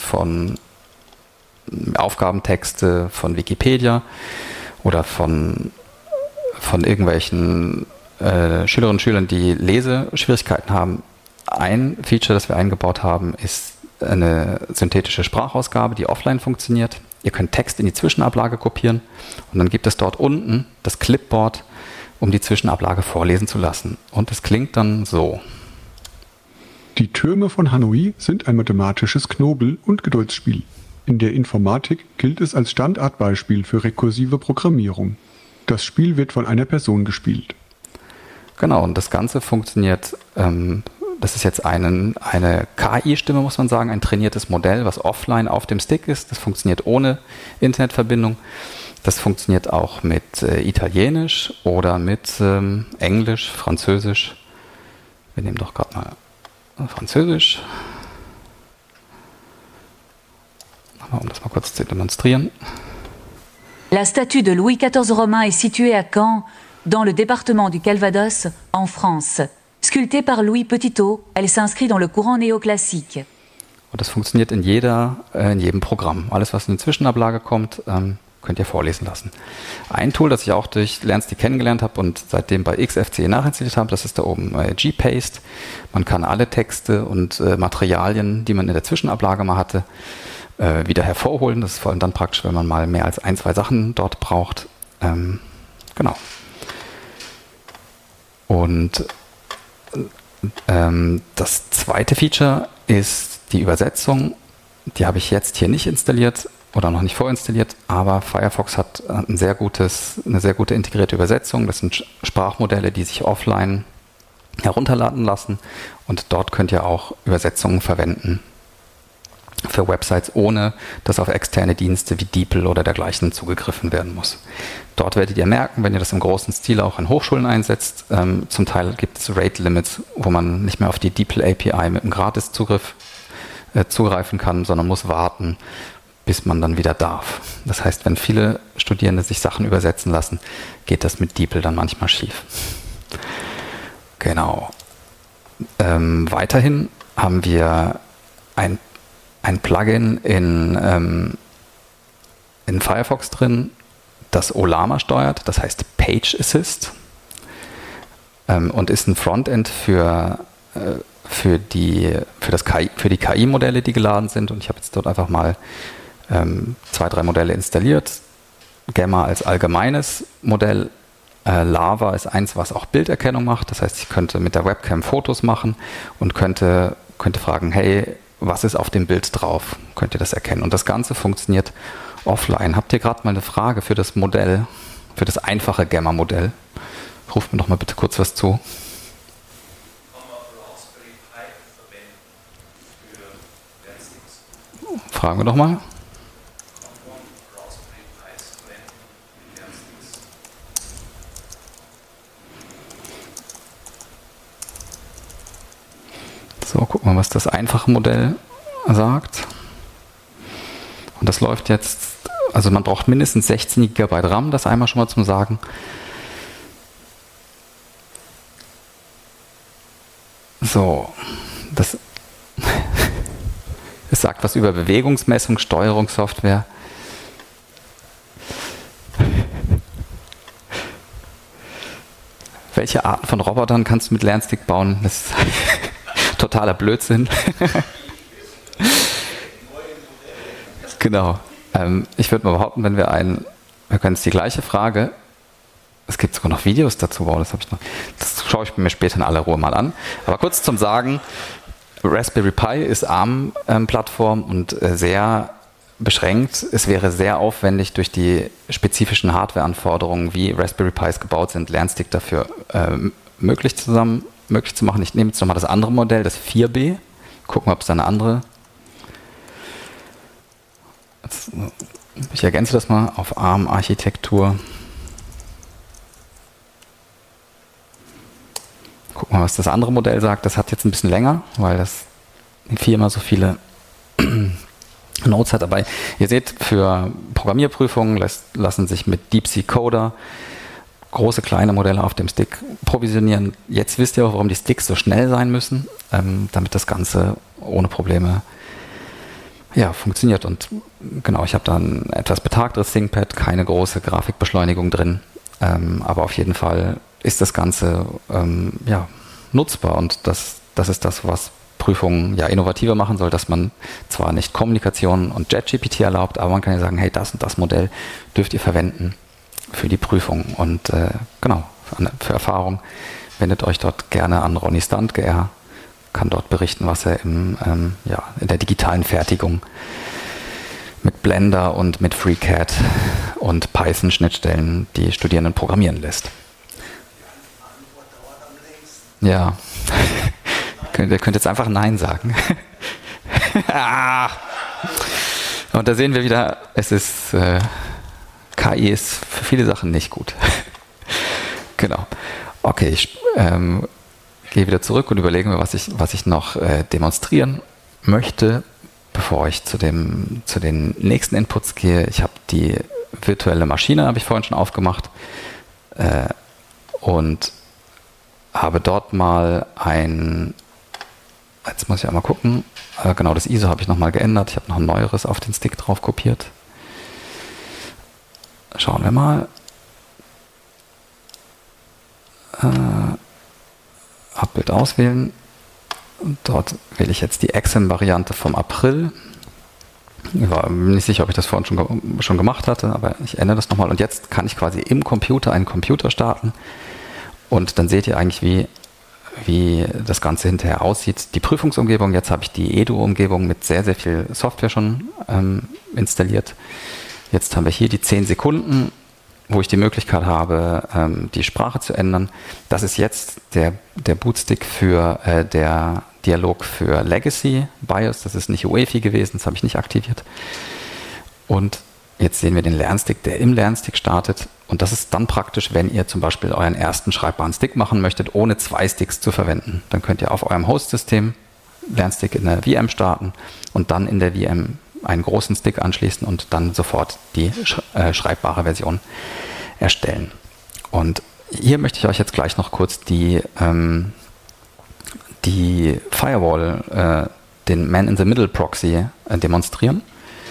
Aufgabentexte von Wikipedia oder von irgendwelchen Schülerinnen und Schülern, die Leseschwierigkeiten haben. Ein Feature, das wir eingebaut haben, ist eine synthetische Sprachausgabe, die offline funktioniert. Ihr könnt Text in die Zwischenablage kopieren und dann gibt es dort unten das Clipboard, um die Zwischenablage vorlesen zu lassen. Und es klingt dann so. Die Türme von Hanoi sind ein mathematisches Knobel- und Geduldsspiel. In der Informatik gilt es als Standardbeispiel für rekursive Programmierung. Das Spiel wird von einer Person gespielt. Genau, und das Ganze funktioniert, das ist jetzt eine KI-Stimme, muss man sagen, ein trainiertes Modell, was offline auf dem Stick ist. Das funktioniert ohne Internetverbindung. Das funktioniert auch mit Italienisch oder mit Englisch, Französisch. Wir nehmen doch gerade mal Französisch. Um das mal kurz zu demonstrieren. La statue de Louis XIV Romain est située à Caen, dans le département du Calvados, en France. Sculptée par Louis Petitot, elle s'inscrit dans le courant néoclassique. Und das funktioniert in jedem Programm. Alles, was in die Zwischenablage kommt, könnt ihr vorlesen lassen. Ein Tool, das ich auch durch LernStick kennengelernt habe und seitdem bei XFCE nachinstalliert habe, das ist da oben GPaste. Man kann alle Texte und Materialien, die man in der Zwischenablage mal hatte, wieder hervorholen. Das ist vor allem dann praktisch, wenn man mal mehr als ein, zwei Sachen dort braucht. Genau. Und das zweite Feature ist die Übersetzung. Die habe ich jetzt hier nicht installiert oder noch nicht vorinstalliert, aber Firefox hat eine sehr gute integrierte Übersetzung. Das sind Sprachmodelle, die sich offline herunterladen lassen und dort könnt ihr auch Übersetzungen verwenden für Websites, ohne dass auf externe Dienste wie DeepL oder dergleichen zugegriffen werden muss. Dort werdet ihr merken, wenn ihr das im großen Stil auch an Hochschulen einsetzt, zum Teil gibt es Rate-Limits, wo man nicht mehr auf die DeepL API mit einem Gratiszugriff zugreifen kann, sondern muss warten, bis man dann wieder darf. Das heißt, wenn viele Studierende sich Sachen übersetzen lassen, geht das mit DeepL dann manchmal schief. Genau. Weiterhin haben wir ein Plugin in Firefox drin, das Olama steuert, das heißt Page Assist und ist ein Frontend für die KI-Modelle, die geladen sind. Und ich habe jetzt dort einfach mal 2, 3 Modelle installiert. Gamma als allgemeines Modell. Lava ist eins, was auch Bilderkennung macht. Das heißt, ich könnte mit der Webcam Fotos machen und könnte fragen, hey, was ist auf dem Bild drauf? Könnt ihr das erkennen? Und das Ganze funktioniert offline. Habt ihr gerade mal eine Frage für das Modell, für das einfache Gamma-Modell? Ruft mir doch mal bitte kurz was zu. Fragen wir doch mal. So, gucken wir mal, was das einfache Modell sagt. Und das läuft jetzt, also man braucht mindestens 16 GB RAM, das einmal schon mal zum Sagen. Es Es sagt was über Bewegungsmessung, Steuerungssoftware. Welche Arten von Robotern kannst du mit Lernstick bauen? Das ist totaler Blödsinn. Genau. Ich würde mal behaupten, wir können jetzt die gleiche Frage, es gibt sogar noch Videos dazu, wow, das schaue ich mir später in aller Ruhe mal an. Aber kurz zum Sagen, Raspberry Pi ist ARM-Plattform und sehr beschränkt. Es wäre sehr aufwendig durch die spezifischen Hardware-Anforderungen, wie Raspberry Pis gebaut sind, Lernstick dafür möglich zu machen. Ich nehme jetzt nochmal das andere Modell, das 4B. Gucken, ob es da eine andere. Ich ergänze das mal auf ARM-Architektur. Gucken wir mal, was das andere Modell sagt. Das hat jetzt ein bisschen länger, weil das Firma so viele Notes hat dabei. Ihr seht, für Programmierprüfungen lassen sich mit DeepSeek Coder große, kleine Modelle auf dem Stick provisionieren. Jetzt wisst ihr auch, warum die Sticks so schnell sein müssen, damit das Ganze ohne Probleme funktioniert. Und genau, ich habe da ein etwas betagteres ThinkPad, keine große Grafikbeschleunigung drin, aber auf jeden Fall ist das Ganze nutzbar, und das ist das, was Prüfungen innovativer machen soll, dass man zwar nicht Kommunikation und JetGPT erlaubt, aber man kann ja sagen, hey, das und das Modell dürft ihr verwenden für die Prüfung. Und genau, für Erfahrung wendet euch dort gerne an Ronny Standger, kann dort berichten, was er in der digitalen Fertigung mit Blender und mit FreeCAD und Python-Schnittstellen die Studierenden programmieren lässt. Ja, ihr könnt jetzt einfach Nein sagen. Und da sehen wir wieder, KI ist für viele Sachen nicht gut. Genau. Okay, ich gehe wieder zurück und überlege mir, was ich noch demonstrieren möchte, bevor ich zu den nächsten Inputs gehe. Ich habe die virtuelle Maschine, habe ich vorhin schon aufgemacht, und habe dort mal jetzt muss ich einmal gucken, genau, das ISO habe ich nochmal geändert, ich habe noch ein neueres auf den Stick drauf kopiert. Schauen wir mal. Abbild auswählen. Und dort wähle ich jetzt die XM-Variante vom April. Ich war mir nicht sicher, ob ich das vorhin schon gemacht hatte, aber ich ändere das nochmal. Und jetzt kann ich quasi im Computer einen Computer starten. Und dann seht ihr eigentlich, wie das Ganze hinterher aussieht. Die Prüfungsumgebung, jetzt habe ich die Edu-Umgebung mit sehr, sehr viel Software schon installiert. Jetzt haben wir hier die 10 Sekunden, wo ich die Möglichkeit habe, die Sprache zu ändern. Das ist jetzt der Bootstick für der Dialog für Legacy BIOS. Das ist nicht UEFI gewesen, das habe ich nicht aktiviert. Und jetzt sehen wir den Lernstick, der im Lernstick startet. Und das ist dann praktisch, wenn ihr zum Beispiel euren ersten schreibbaren Stick machen möchtet, ohne 2 Sticks zu verwenden. Dann könnt ihr auf eurem Host-System Lernstick in der VM starten und dann in der VM einen großen Stick anschließen und dann sofort die schreibbare Version erstellen. Und hier möchte ich euch jetzt gleich noch kurz die Firewall, den Man-in-the-Middle-Proxy demonstrieren.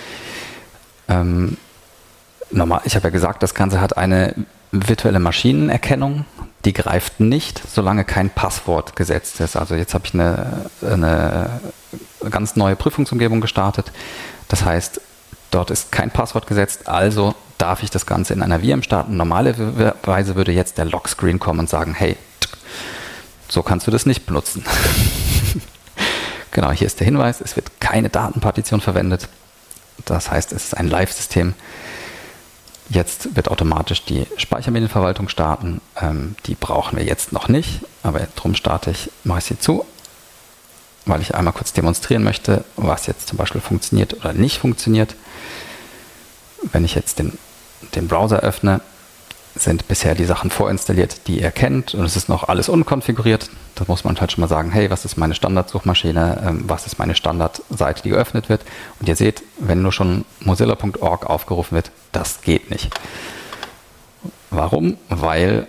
Ich habe ja gesagt, das Ganze hat eine virtuelle Maschinenerkennung, die greift nicht, solange kein Passwort gesetzt ist. Also jetzt habe ich eine ganz neue Prüfungsumgebung gestartet. Das heißt, dort ist kein Passwort gesetzt, also darf ich das Ganze in einer VM starten. Normalerweise würde jetzt der Lockscreen kommen und sagen, hey, so kannst du das nicht benutzen. Genau, hier ist der Hinweis, es wird keine Datenpartition verwendet. Das heißt, es ist ein Live-System. Jetzt wird automatisch die Speichermedienverwaltung starten. Die brauchen wir jetzt noch nicht, aber darum mache ich sie zu, weil ich einmal kurz demonstrieren möchte, was jetzt zum Beispiel funktioniert oder nicht funktioniert. Wenn ich jetzt den Browser öffne, sind bisher die Sachen vorinstalliert, die ihr kennt, und es ist noch alles unkonfiguriert. Da muss man halt schon mal sagen, hey, was ist meine Standardsuchmaschine, was ist meine Standardseite, die geöffnet wird. Und ihr seht, wenn nur schon mozilla.org aufgerufen wird, das geht nicht. Warum? Weil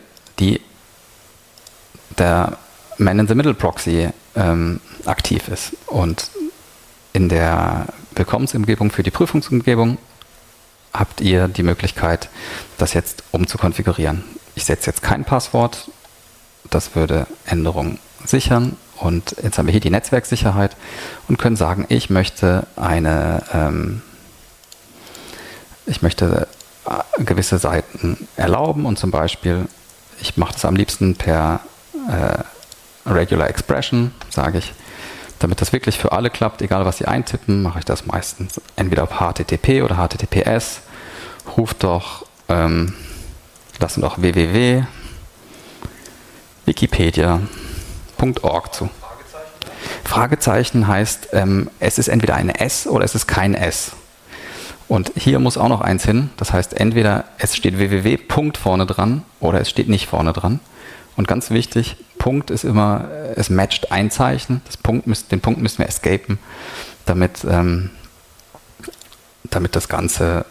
der Man-in-the-Middle-Proxy aktiv ist. Und in der Willkommensumgebung für die Prüfungsumgebung habt ihr die Möglichkeit, das jetzt umzukonfigurieren. Ich setze jetzt kein Passwort, das würde Änderungen sichern. Und jetzt haben wir hier die Netzwerksicherheit und können sagen, ich möchte gewisse Seiten erlauben und zum Beispiel, ich mache das am liebsten per Regular Expression, sage ich, damit das wirklich für alle klappt, egal was sie eintippen, mache ich das meistens entweder auf HTTP oder HTTPS. Ruft doch, lassen doch www.wikipedia.org zu. Fragezeichen heißt, es ist entweder ein S oder es ist kein S. Und hier muss auch noch eins hin, das heißt entweder es steht www. vorne dran oder es steht nicht vorne dran. Und ganz wichtig, Punkt ist immer, es matcht ein Zeichen. Den Punkt müssen wir escapen, damit das Ganze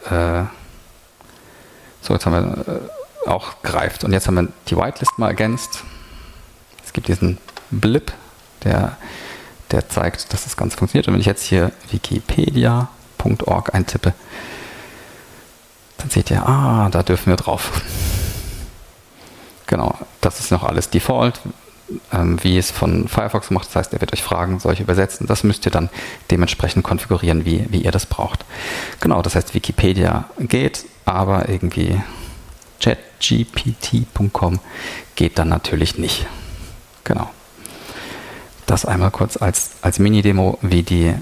jetzt haben wir auch greift. Und jetzt haben wir die Whitelist mal ergänzt. Es gibt diesen Blip, der zeigt, dass das Ganze funktioniert. Und wenn ich jetzt hier wikipedia.org eintippe, dann seht ihr, da dürfen wir drauf. Genau, das ist noch alles Default, wie es von Firefox macht. Das heißt, er wird euch Fragen, soll ich übersetzen. Das müsst ihr dann dementsprechend konfigurieren, wie ihr das braucht. Genau, das heißt, Wikipedia geht, aber irgendwie chatgpt.com geht dann natürlich nicht. Genau. Das einmal kurz als Mini-Demo, wie die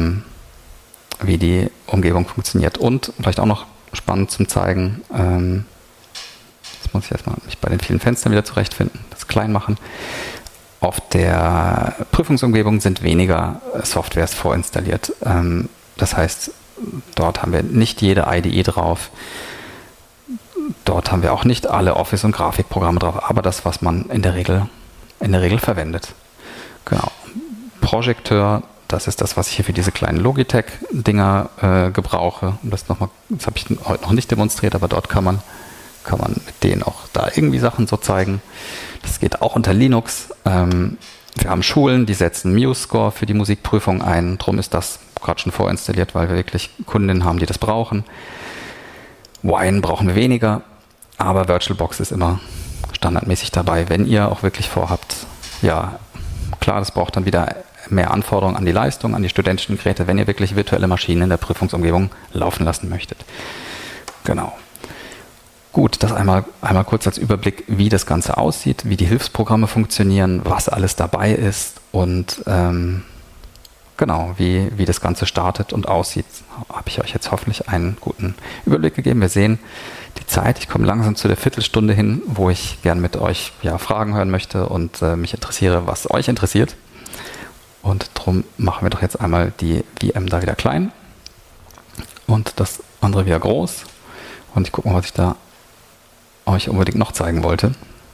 Umgebung funktioniert. Und vielleicht auch noch spannend zum Zeigen, jetzt muss ich erstmal mich bei den vielen Fenstern wieder zurechtfinden, das klein machen. Auf der Prüfungsumgebung sind weniger Softwares vorinstalliert. Das heißt, dort haben wir nicht jede IDE drauf. Dort haben wir auch nicht alle Office- und Grafikprogramme drauf, aber das, was man in der Regel verwendet. Genau. Projekteur, das ist das, was ich hier für diese kleinen Logitech-Dinger gebrauche. Und das habe ich heute noch nicht demonstriert, aber dort kann man mit denen auch da irgendwie Sachen so zeigen. Das geht auch unter Linux. Wir haben Schulen, die setzen MuseScore für die Musikprüfung ein. Drum ist das gerade schon vorinstalliert, weil wir wirklich Kundinnen haben, die das brauchen. Wine brauchen wir weniger, aber VirtualBox ist immer standardmäßig dabei, wenn ihr auch wirklich vorhabt, ja, klar, das braucht dann wieder mehr Anforderungen an die Leistung, an die studentischen Geräte, wenn ihr wirklich virtuelle Maschinen in der Prüfungsumgebung laufen lassen möchtet. Genau. Gut, das einmal kurz als Überblick, wie das Ganze aussieht, wie die Hilfsprogramme funktionieren, was alles dabei ist und genau, wie das Ganze startet und aussieht. Habe ich euch jetzt hoffentlich einen guten Überblick gegeben. Wir sehen die Zeit. Ich komme langsam zu der Viertelstunde hin, wo ich gern mit euch Fragen hören möchte und mich interessiere, was euch interessiert. Und darum machen wir doch jetzt einmal die VM da wieder klein und das andere wieder groß. Und ich gucke mal, was ich da euch unbedingt noch zeigen wollte.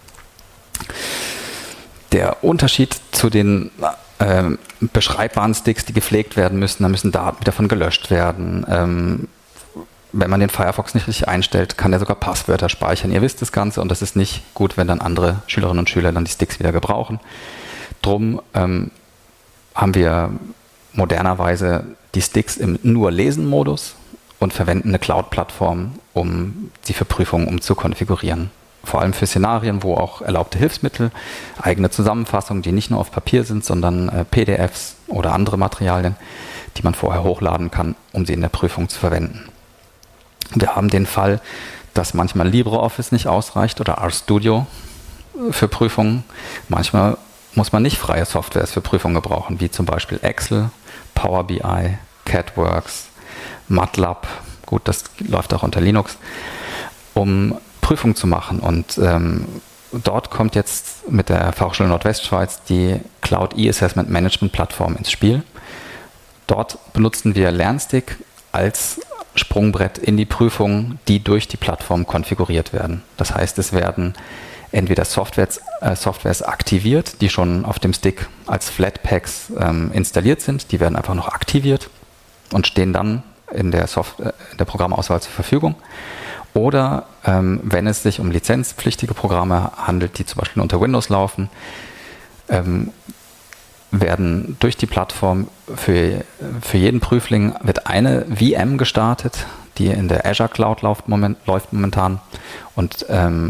Der Unterschied zu den beschreibbaren Sticks, die gepflegt werden müssen, da müssen Daten wieder von gelöscht werden. Wenn man den Firefox nicht richtig einstellt, kann der sogar Passwörter speichern. Ihr wisst das Ganze und das ist nicht gut, wenn dann andere Schülerinnen und Schüler dann die Sticks wieder gebrauchen. Drum haben wir modernerweise die Sticks im Nur-Lesen-Modus und verwenden eine Cloud-Plattform, um sie für Prüfungen umzukonfigurieren. Vor allem für Szenarien, wo auch erlaubte Hilfsmittel, eigene Zusammenfassungen, die nicht nur auf Papier sind, sondern PDFs oder andere Materialien, die man vorher hochladen kann, um sie in der Prüfung zu verwenden. Wir haben den Fall, dass manchmal LibreOffice nicht ausreicht oder RStudio für Prüfungen. Manchmal muss man nicht freie Softwares für Prüfungen gebrauchen, wie zum Beispiel Excel, Power BI, CADWorks, MATLAB, gut, das läuft auch unter Linux, um Prüfungen zu machen. Und dort kommt jetzt mit der Fachhochschule Nordwestschweiz die Cloud E-Assessment Management Plattform ins Spiel. Dort benutzen wir Lernstick als Sprungbrett in die Prüfungen, die durch die Plattform konfiguriert werden. Das heißt, es werden entweder Softwares aktiviert, die schon auf dem Stick als Flatpaks installiert sind. Die werden einfach noch aktiviert und stehen dann in der Programmauswahl zur Verfügung. Oder wenn es sich um lizenzpflichtige Programme handelt, die zum Beispiel unter Windows laufen, werden durch die Plattform für jeden Prüfling wird eine VM gestartet, die in der Azure Cloud läuft momentan. Und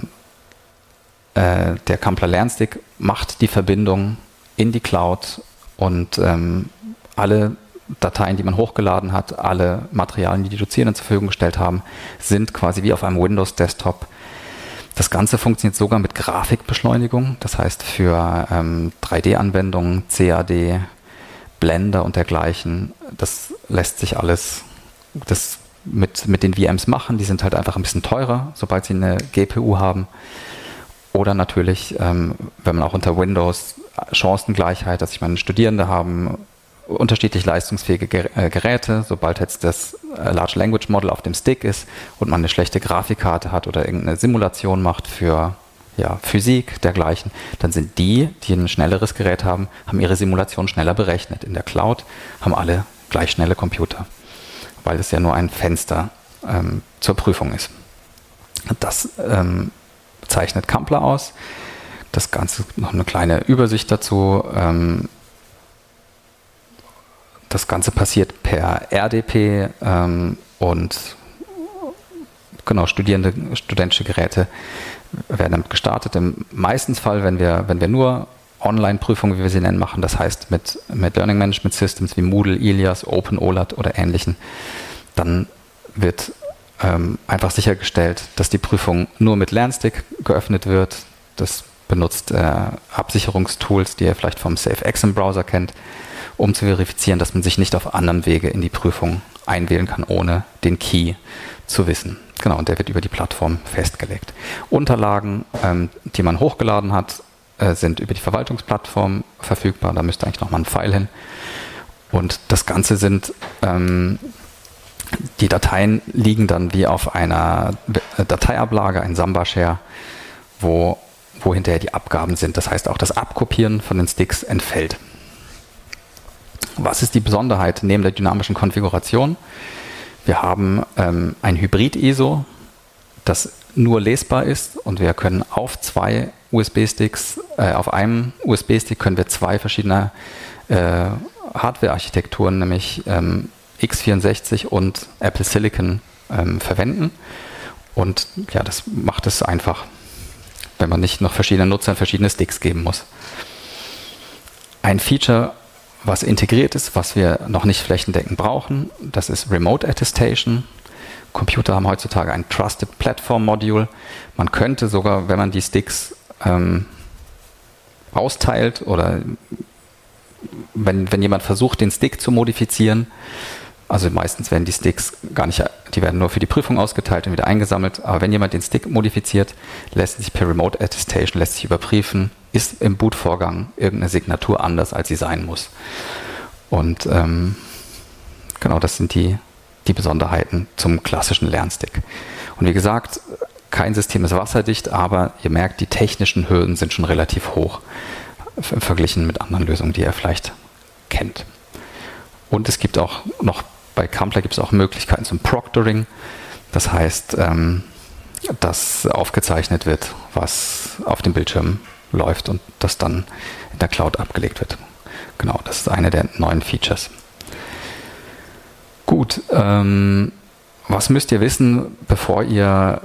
der Kampler Lernstick macht die Verbindung in die Cloud und alle Dateien, die man hochgeladen hat, alle Materialien, die die Dozierenden zur Verfügung gestellt haben, sind quasi wie auf einem Windows-Desktop. Das Ganze funktioniert sogar mit Grafikbeschleunigung, das heißt für 3D-Anwendungen, CAD, Blender und dergleichen, das lässt sich alles mit den VMs machen. Die sind halt einfach ein bisschen teurer, sobald sie eine GPU haben. Oder natürlich, wenn man auch unter Windows Chancengleichheit, dass ich meine, Studierende haben unterschiedlich leistungsfähige Geräte. Sobald jetzt das Large Language Model auf dem Stick ist und man eine schlechte Grafikkarte hat oder irgendeine Simulation macht für Physik, dergleichen, dann sind die ein schnelleres Gerät haben ihre Simulation schneller berechnet. In der Cloud haben alle gleich schnelle Computer, weil es ja nur ein Fenster zur Prüfung ist. Das zeichnet Kampler aus. Das Ganze noch eine kleine Übersicht dazu. Das Ganze passiert per RDP und genau, studentische Geräte werden damit gestartet. Im meisten Fall, wenn wir nur Online-Prüfungen, wie wir sie nennen, machen, das heißt mit Learning Management Systems wie Moodle, Ilias, OpenOLAT oder ähnlichen, dann wird einfach sichergestellt, dass die Prüfung nur mit Lernstick geöffnet wird. Das benutzt Absicherungstools, die ihr vielleicht vom SafeExam-Browser kennt, um zu verifizieren, dass man sich nicht auf anderem Wege in die Prüfung einwählen kann, ohne den Key zu wissen. Genau, und der wird über die Plattform festgelegt. Unterlagen, die man hochgeladen hat, sind über die Verwaltungsplattform verfügbar. Da müsste eigentlich nochmal ein Pfeil hin. Und das Ganze sind, die Dateien liegen dann wie auf einer Dateiablage, ein Samba-Share, wo hinterher die Abgaben sind. Das heißt, auch das Abkopieren von den Sticks entfällt. Was ist die Besonderheit neben der dynamischen Konfiguration? Wir haben ein Hybrid-ISO, das nur lesbar ist, und wir können auf zwei USB-Sticks, auf einem USB-Stick können wir zwei verschiedene Hardware-Architekturen, nämlich x64 und Apple Silicon verwenden. Und ja, das macht es einfach, wenn man nicht noch verschiedenen Nutzern verschiedene Sticks geben muss. Ein Feature, was integriert ist, was wir noch nicht flächendeckend brauchen, das ist Remote Attestation. Computer haben heutzutage ein Trusted Platform Module. Man könnte sogar, wenn man die Sticks austeilt oder wenn jemand versucht, den Stick zu modifizieren, also meistens werden die Sticks die werden nur für die Prüfung ausgeteilt und wieder eingesammelt, aber wenn jemand den Stick modifiziert, lässt sich per Remote Attestation, lässt sich überprüfen, ist im Bootvorgang irgendeine Signatur anders, als sie sein muss. Und genau, das sind die Besonderheiten zum klassischen Lernstick. Und wie gesagt, kein System ist wasserdicht, aber ihr merkt, die technischen Hürden sind schon relativ hoch verglichen mit anderen Lösungen, die ihr vielleicht kennt. Und es gibt auch noch, bei Kampler gibt es auch Möglichkeiten zum Proctoring. Das heißt, dass aufgezeichnet wird, was auf dem Bildschirm läuft und das dann in der Cloud abgelegt wird. Genau, das ist eine der neuen Features. Gut, was müsst ihr wissen, bevor ihr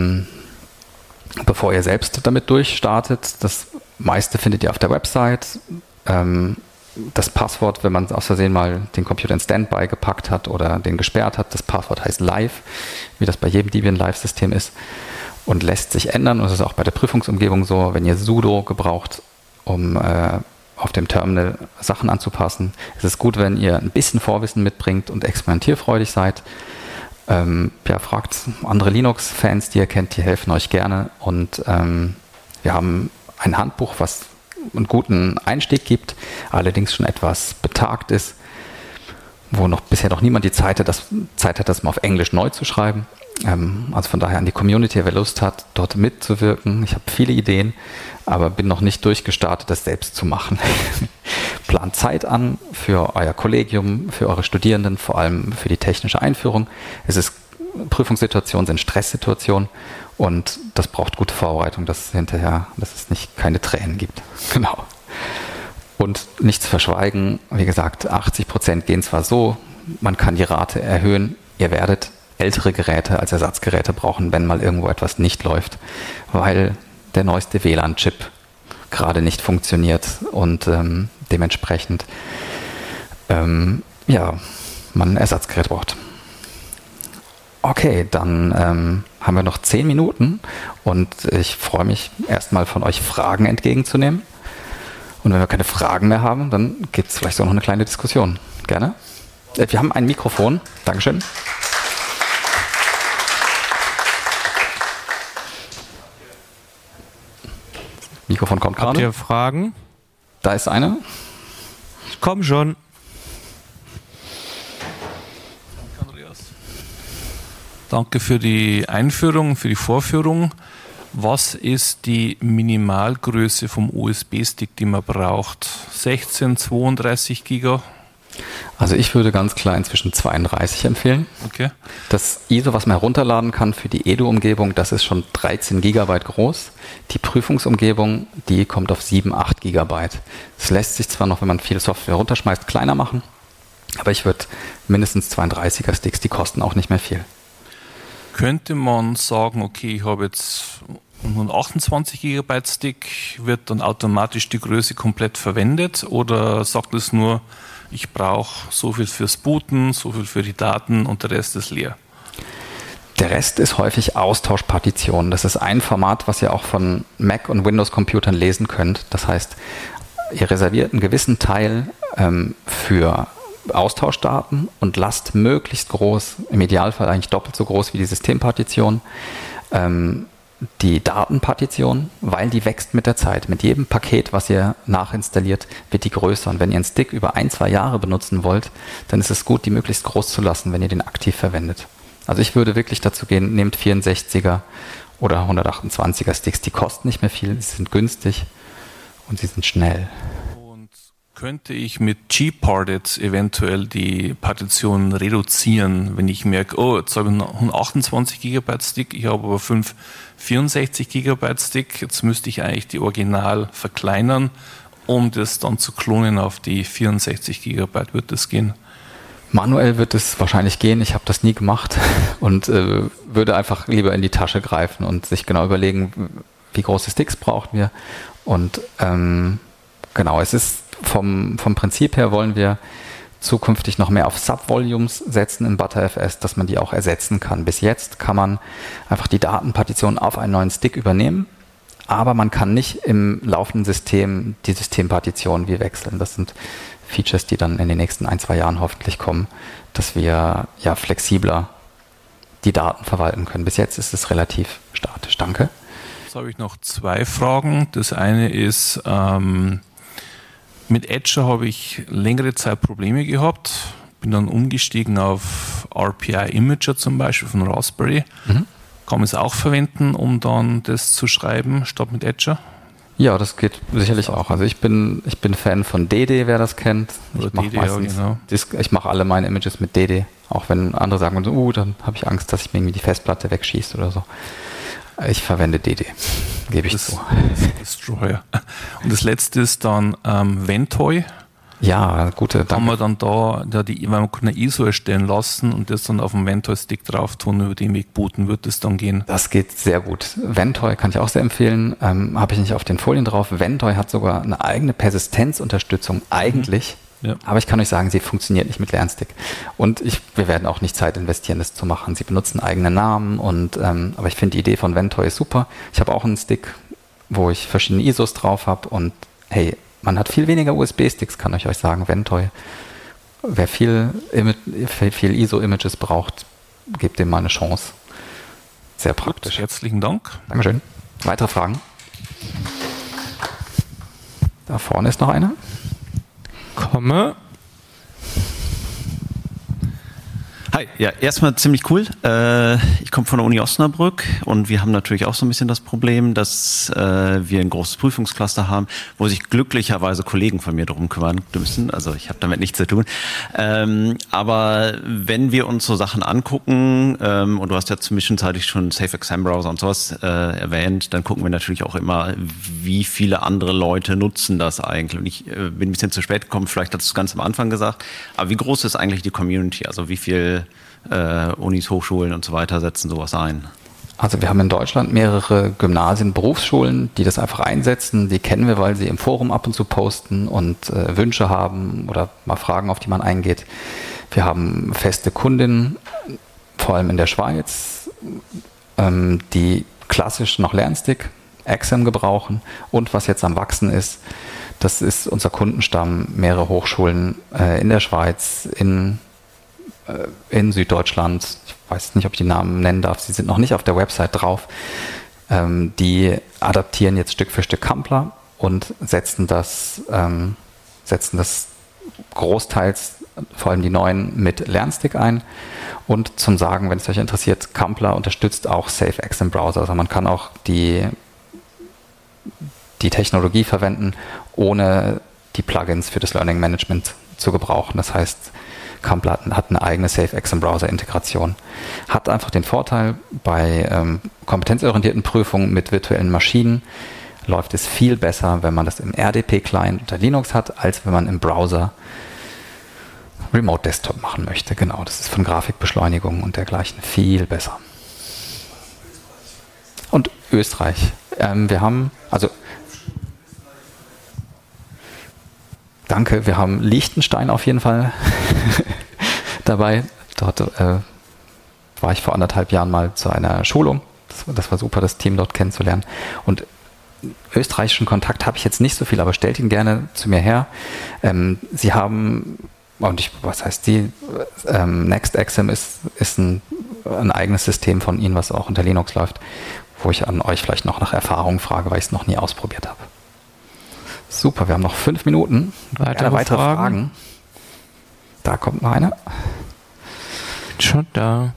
selbst damit durchstartet? Das meiste findet ihr auf der Website. Das Passwort, wenn man aus Versehen mal den Computer in Standby gepackt hat oder den gesperrt hat, das Passwort heißt Live, wie das bei jedem Debian Live-System ist, und lässt sich ändern. Und das ist auch bei der Prüfungsumgebung so, wenn ihr sudo gebraucht, um auf dem Terminal Sachen anzupassen. Es ist gut, wenn ihr ein bisschen Vorwissen mitbringt und experimentierfreudig seid. Fragt andere Linux-Fans, die ihr kennt, die helfen euch gerne. Und wir haben ein Handbuch, was einen guten Einstieg gibt, allerdings schon etwas betagt ist, wo bisher noch niemand die Zeit hat, das mal auf Englisch neu zu schreiben. Also von daher an die Community, wer Lust hat, dort mitzuwirken. Ich habe viele Ideen, aber bin noch nicht durchgestartet, das selbst zu machen. Plant Zeit an für euer Kollegium, für eure Studierenden, vor allem für die technische Einführung. Prüfungssituationen sind Stresssituationen und das braucht gute Vorbereitung, dass es nicht keine Tränen gibt. Genau. Und nicht zu verschweigen, wie gesagt, 80% gehen zwar so, man kann die Rate erhöhen, ihr werdet ältere Geräte als Ersatzgeräte brauchen, wenn mal irgendwo etwas nicht läuft, weil der neueste WLAN-Chip gerade nicht funktioniert und dementsprechend man ein Ersatzgerät braucht. Okay, dann haben wir noch 10 Minuten und ich freue mich erstmal von euch Fragen entgegenzunehmen. Und wenn wir keine Fragen mehr haben, dann gibt es vielleicht auch noch eine kleine Diskussion. Gerne. Wir haben ein Mikrofon. Dankeschön. Mikrofon kommt gerade. Habt ihr Fragen? Da ist eine. Komm schon. Danke für die Einführung, für die Vorführung. Was ist die Minimalgröße vom USB-Stick, die man braucht? 16, 32 Giga? Also ich würde ganz klar inzwischen 32 empfehlen. Okay. Das ISO, was man herunterladen kann für die Edu-Umgebung, das ist schon 13 Gigabyte groß. Die Prüfungsumgebung, die kommt auf 7, 8 Gigabyte. Es lässt sich zwar noch, wenn man viel Software runterschmeißt, kleiner machen, aber ich würde mindestens 32er Sticks, die kosten auch nicht mehr viel. Könnte man sagen, okay, ich habe jetzt einen 28 GB Stick, wird dann automatisch die Größe komplett verwendet oder sagt es nur, ich brauche so viel fürs Booten, so viel für die Daten und der Rest ist leer? Der Rest ist häufig Austauschpartitionen. Das ist ein Format, was ihr auch von Mac- und Windows-Computern lesen könnt. Das heißt, ihr reserviert einen gewissen Teil für Austauschdaten und lasst möglichst groß, im Idealfall eigentlich doppelt so groß wie die Systempartition, die Datenpartition, weil die wächst mit der Zeit. Mit jedem Paket, was ihr nachinstalliert, wird die größer. Und wenn ihr einen Stick über 1-2 Jahre benutzen wollt, dann ist es gut, die möglichst groß zu lassen, wenn ihr den aktiv verwendet. Also ich würde wirklich dazu gehen, nehmt 64er oder 128er Sticks. Die kosten nicht mehr viel, sie sind günstig und sie sind schnell. Könnte ich mit Gparted eventuell die Partition reduzieren, wenn ich merke, oh, jetzt habe ich einen 28 GB Stick, ich habe aber 5 64 GB Stick, jetzt müsste ich eigentlich die Original verkleinern, um das dann zu klonen auf die 64 GB. Wird das gehen? Manuell wird es wahrscheinlich gehen, ich habe das nie gemacht und würde einfach lieber in die Tasche greifen und sich genau überlegen, wie große Sticks brauchen wir und genau, es ist vom Prinzip her wollen wir zukünftig noch mehr auf Subvolumes setzen in ButterFS, dass man die auch ersetzen kann. Bis jetzt kann man einfach die Datenpartition auf einen neuen Stick übernehmen, aber man kann nicht im laufenden System die Systempartition wie wechseln. Das sind Features, die dann in den nächsten 1-2 Jahren hoffentlich kommen, dass wir ja flexibler die Daten verwalten können. Bis jetzt ist es relativ statisch. Danke. Jetzt habe ich noch 2 Fragen. Das eine ist, mit Etcher habe ich längere Zeit Probleme gehabt. Bin dann umgestiegen auf RPI Imager zum Beispiel von Raspberry. Kann man es auch verwenden, um dann das zu schreiben, statt mit Etcher? Ja, das geht sicherlich auch. Also ich bin Fan von DD, wer das kennt. Ich mache alle meine Images mit DD, auch wenn andere sagen, dann habe ich Angst, dass ich mir irgendwie die Festplatte wegschießt oder so. Ich verwende DD, gebe ich zu. Destroyer. Und das letzte ist dann Ventoy. Ja, gute, danke. Kann man dann weil man kann eine ISO erstellen lassen und das dann auf dem Ventoy-Stick drauf tun, über den Weg booten, wird das dann gehen? Das geht sehr gut. Ventoy kann ich auch sehr empfehlen. Habe ich nicht auf den Folien drauf. Ventoy hat sogar eine eigene Persistenzunterstützung eigentlich. Ja. Aber ich kann euch sagen, sie funktioniert nicht mit Lernstick. Und wir werden auch nicht Zeit investieren, das zu machen. Sie benutzen eigene Namen aber ich finde die Idee von Ventoy ist super. Ich habe auch einen Stick, wo ich verschiedene ISOs drauf habe und hey, man hat viel weniger USB-Sticks, kann ich euch sagen. Ventoy, wer viel ISO-Images braucht, gebt dem mal eine Chance. Sehr praktisch. Gut, herzlichen Dank. Dankeschön. Weitere Fragen? Da vorne ist noch eine. Komme. Hi, ja, erstmal ziemlich cool. Ich komme von der Uni Osnabrück und wir haben natürlich auch so ein bisschen das Problem, dass wir ein großes Prüfungscluster haben, wo sich glücklicherweise Kollegen von mir drum kümmern müssen. Also ich habe damit nichts zu tun. Aber wenn wir uns so Sachen angucken, und du hast ja zwischenzeitlich schon Safe Exam Browser und sowas erwähnt, dann gucken wir natürlich auch immer, wie viele andere Leute nutzen das eigentlich. Und ich bin ein bisschen zu spät gekommen, vielleicht hast du es ganz am Anfang gesagt, aber wie groß ist eigentlich die Community? Also wie viel Unis, Hochschulen und so weiter setzen sowas ein? Also wir haben in Deutschland mehrere Gymnasien, Berufsschulen, die das einfach einsetzen. Die kennen wir, weil sie im Forum ab und zu posten und Wünsche haben oder mal Fragen, auf die man eingeht. Wir haben feste Kundinnen, vor allem in der Schweiz, die klassisch noch Lernstick, Exam gebrauchen. Und was jetzt am Wachsen ist, das ist unser Kundenstamm, mehrere Hochschulen in der Schweiz, in Süddeutschland, ich weiß nicht, ob ich die Namen nennen darf, sie sind noch nicht auf der Website drauf, die adaptieren jetzt Stück für Stück Kampler und setzen das großteils, vor allem die neuen, mit Lernstick ein. Und zum Sagen, wenn es euch interessiert, Kampler unterstützt auch Safe Exam Browser, also man kann auch die Technologie verwenden, ohne die Plugins für das Learning Management zu gebrauchen. Das heißt, Kampler hat eine eigene Safe Exam Browser Integration. Hat einfach den Vorteil, bei kompetenzorientierten Prüfungen mit virtuellen Maschinen läuft es viel besser, wenn man das im RDP-Client unter Linux hat, als wenn man im Browser Remote Desktop machen möchte. Genau, das ist von Grafikbeschleunigung und dergleichen viel besser. Und Österreich. Wir haben danke, wir haben Liechtenstein auf jeden Fall dabei. Dort war ich vor 1,5 Jahren mal zu einer Schulung. Das war super, das Team dort kennenzulernen. Und österreichischen Kontakt habe ich jetzt nicht so viel, aber stellt ihn gerne zu mir her. Sie haben, Next Exam ist ein eigenes System von Ihnen, was auch unter Linux läuft, wo ich an euch vielleicht noch nach Erfahrung frage, weil ich es noch nie ausprobiert habe. Super, wir haben noch 5 Minuten. Weitere Fragen? Da kommt noch eine. Schon da.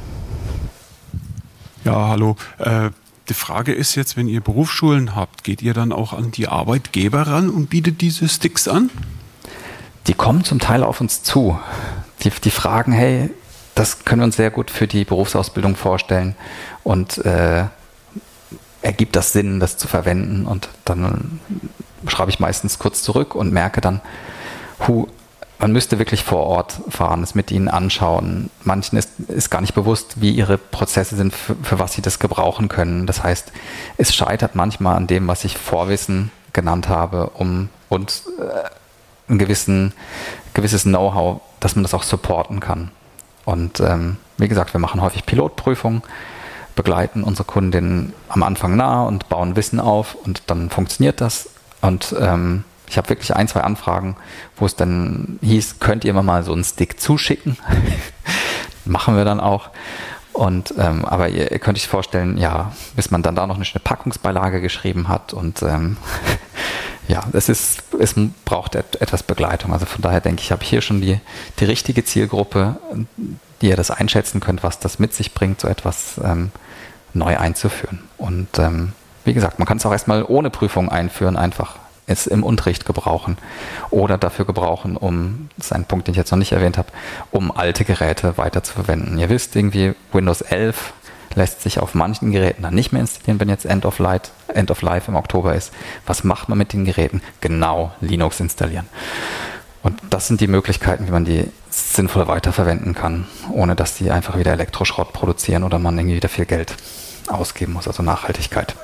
Ja, hallo. Die Frage ist jetzt, wenn ihr Berufsschulen habt, geht ihr dann auch an die Arbeitgeber ran und bietet diese Sticks an? Die kommen zum Teil auf uns zu. Die fragen, hey, das können wir uns sehr gut für die Berufsausbildung vorstellen und ergibt das Sinn, das zu verwenden? Und dann schreibe ich meistens kurz zurück und merke dann, man müsste wirklich vor Ort fahren, es mit ihnen anschauen. Manchen ist gar nicht bewusst, wie ihre Prozesse sind, für was sie das gebrauchen können. Das heißt, es scheitert manchmal an dem, was ich Vorwissen genannt habe, und ein gewisses Know-how, dass man das auch supporten kann. Und wie gesagt, wir machen häufig Pilotprüfungen, begleiten unsere Kundinnen am Anfang nah und bauen Wissen auf und dann funktioniert das. Und ich habe wirklich 1, 2 Anfragen, wo es dann hieß, könnt ihr mir mal so einen Stick zuschicken? Machen wir dann auch. Und aber ihr könnt euch vorstellen, ja, bis man dann da noch eine Packungsbeilage geschrieben hat und ja, es braucht etwas Begleitung. Also von daher denke ich, habe ich hier schon die richtige Zielgruppe, die ihr das einschätzen könnt, was das mit sich bringt, so etwas neu einzuführen. Und wie gesagt, man kann es auch erstmal ohne Prüfung einführen, einfach es im Unterricht gebrauchen oder dafür gebrauchen, das ist ein Punkt, den ich jetzt noch nicht erwähnt habe, um alte Geräte weiter zu verwenden. Ihr wisst irgendwie, Windows 11 lässt sich auf manchen Geräten dann nicht mehr installieren, wenn jetzt End of Life im Oktober ist. Was macht man mit den Geräten? Genau, Linux installieren. Und das sind die Möglichkeiten, wie man die sinnvoll weiterverwenden kann, ohne dass die einfach wieder Elektroschrott produzieren oder man irgendwie wieder viel Geld ausgeben muss, also Nachhaltigkeit.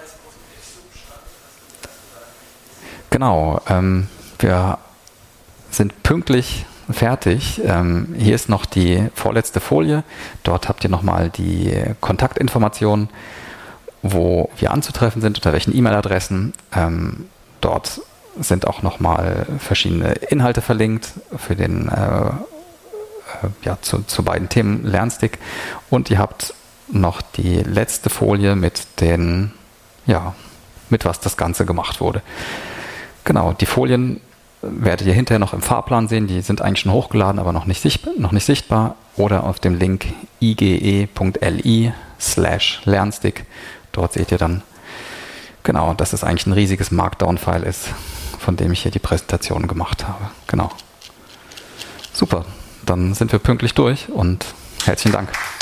Genau, wir sind pünktlich fertig. Hier ist noch die vorletzte Folie. Dort habt ihr nochmal die Kontaktinformationen, wo wir anzutreffen sind, unter welchen E-Mail-Adressen. Dort sind auch nochmal verschiedene Inhalte verlinkt für den zu beiden Themen Lernstick. Und ihr habt noch die letzte Folie mit was das Ganze gemacht wurde. Genau, die Folien werdet ihr hinterher noch im Fahrplan sehen. Die sind eigentlich schon hochgeladen, aber noch nicht sichtbar. Oder auf dem Link ige.li/Lernstick. Dort seht ihr dann, genau, dass es eigentlich ein riesiges Markdown-File ist, von dem ich hier die Präsentation gemacht habe. Genau. Super, dann sind wir pünktlich durch und herzlichen Dank.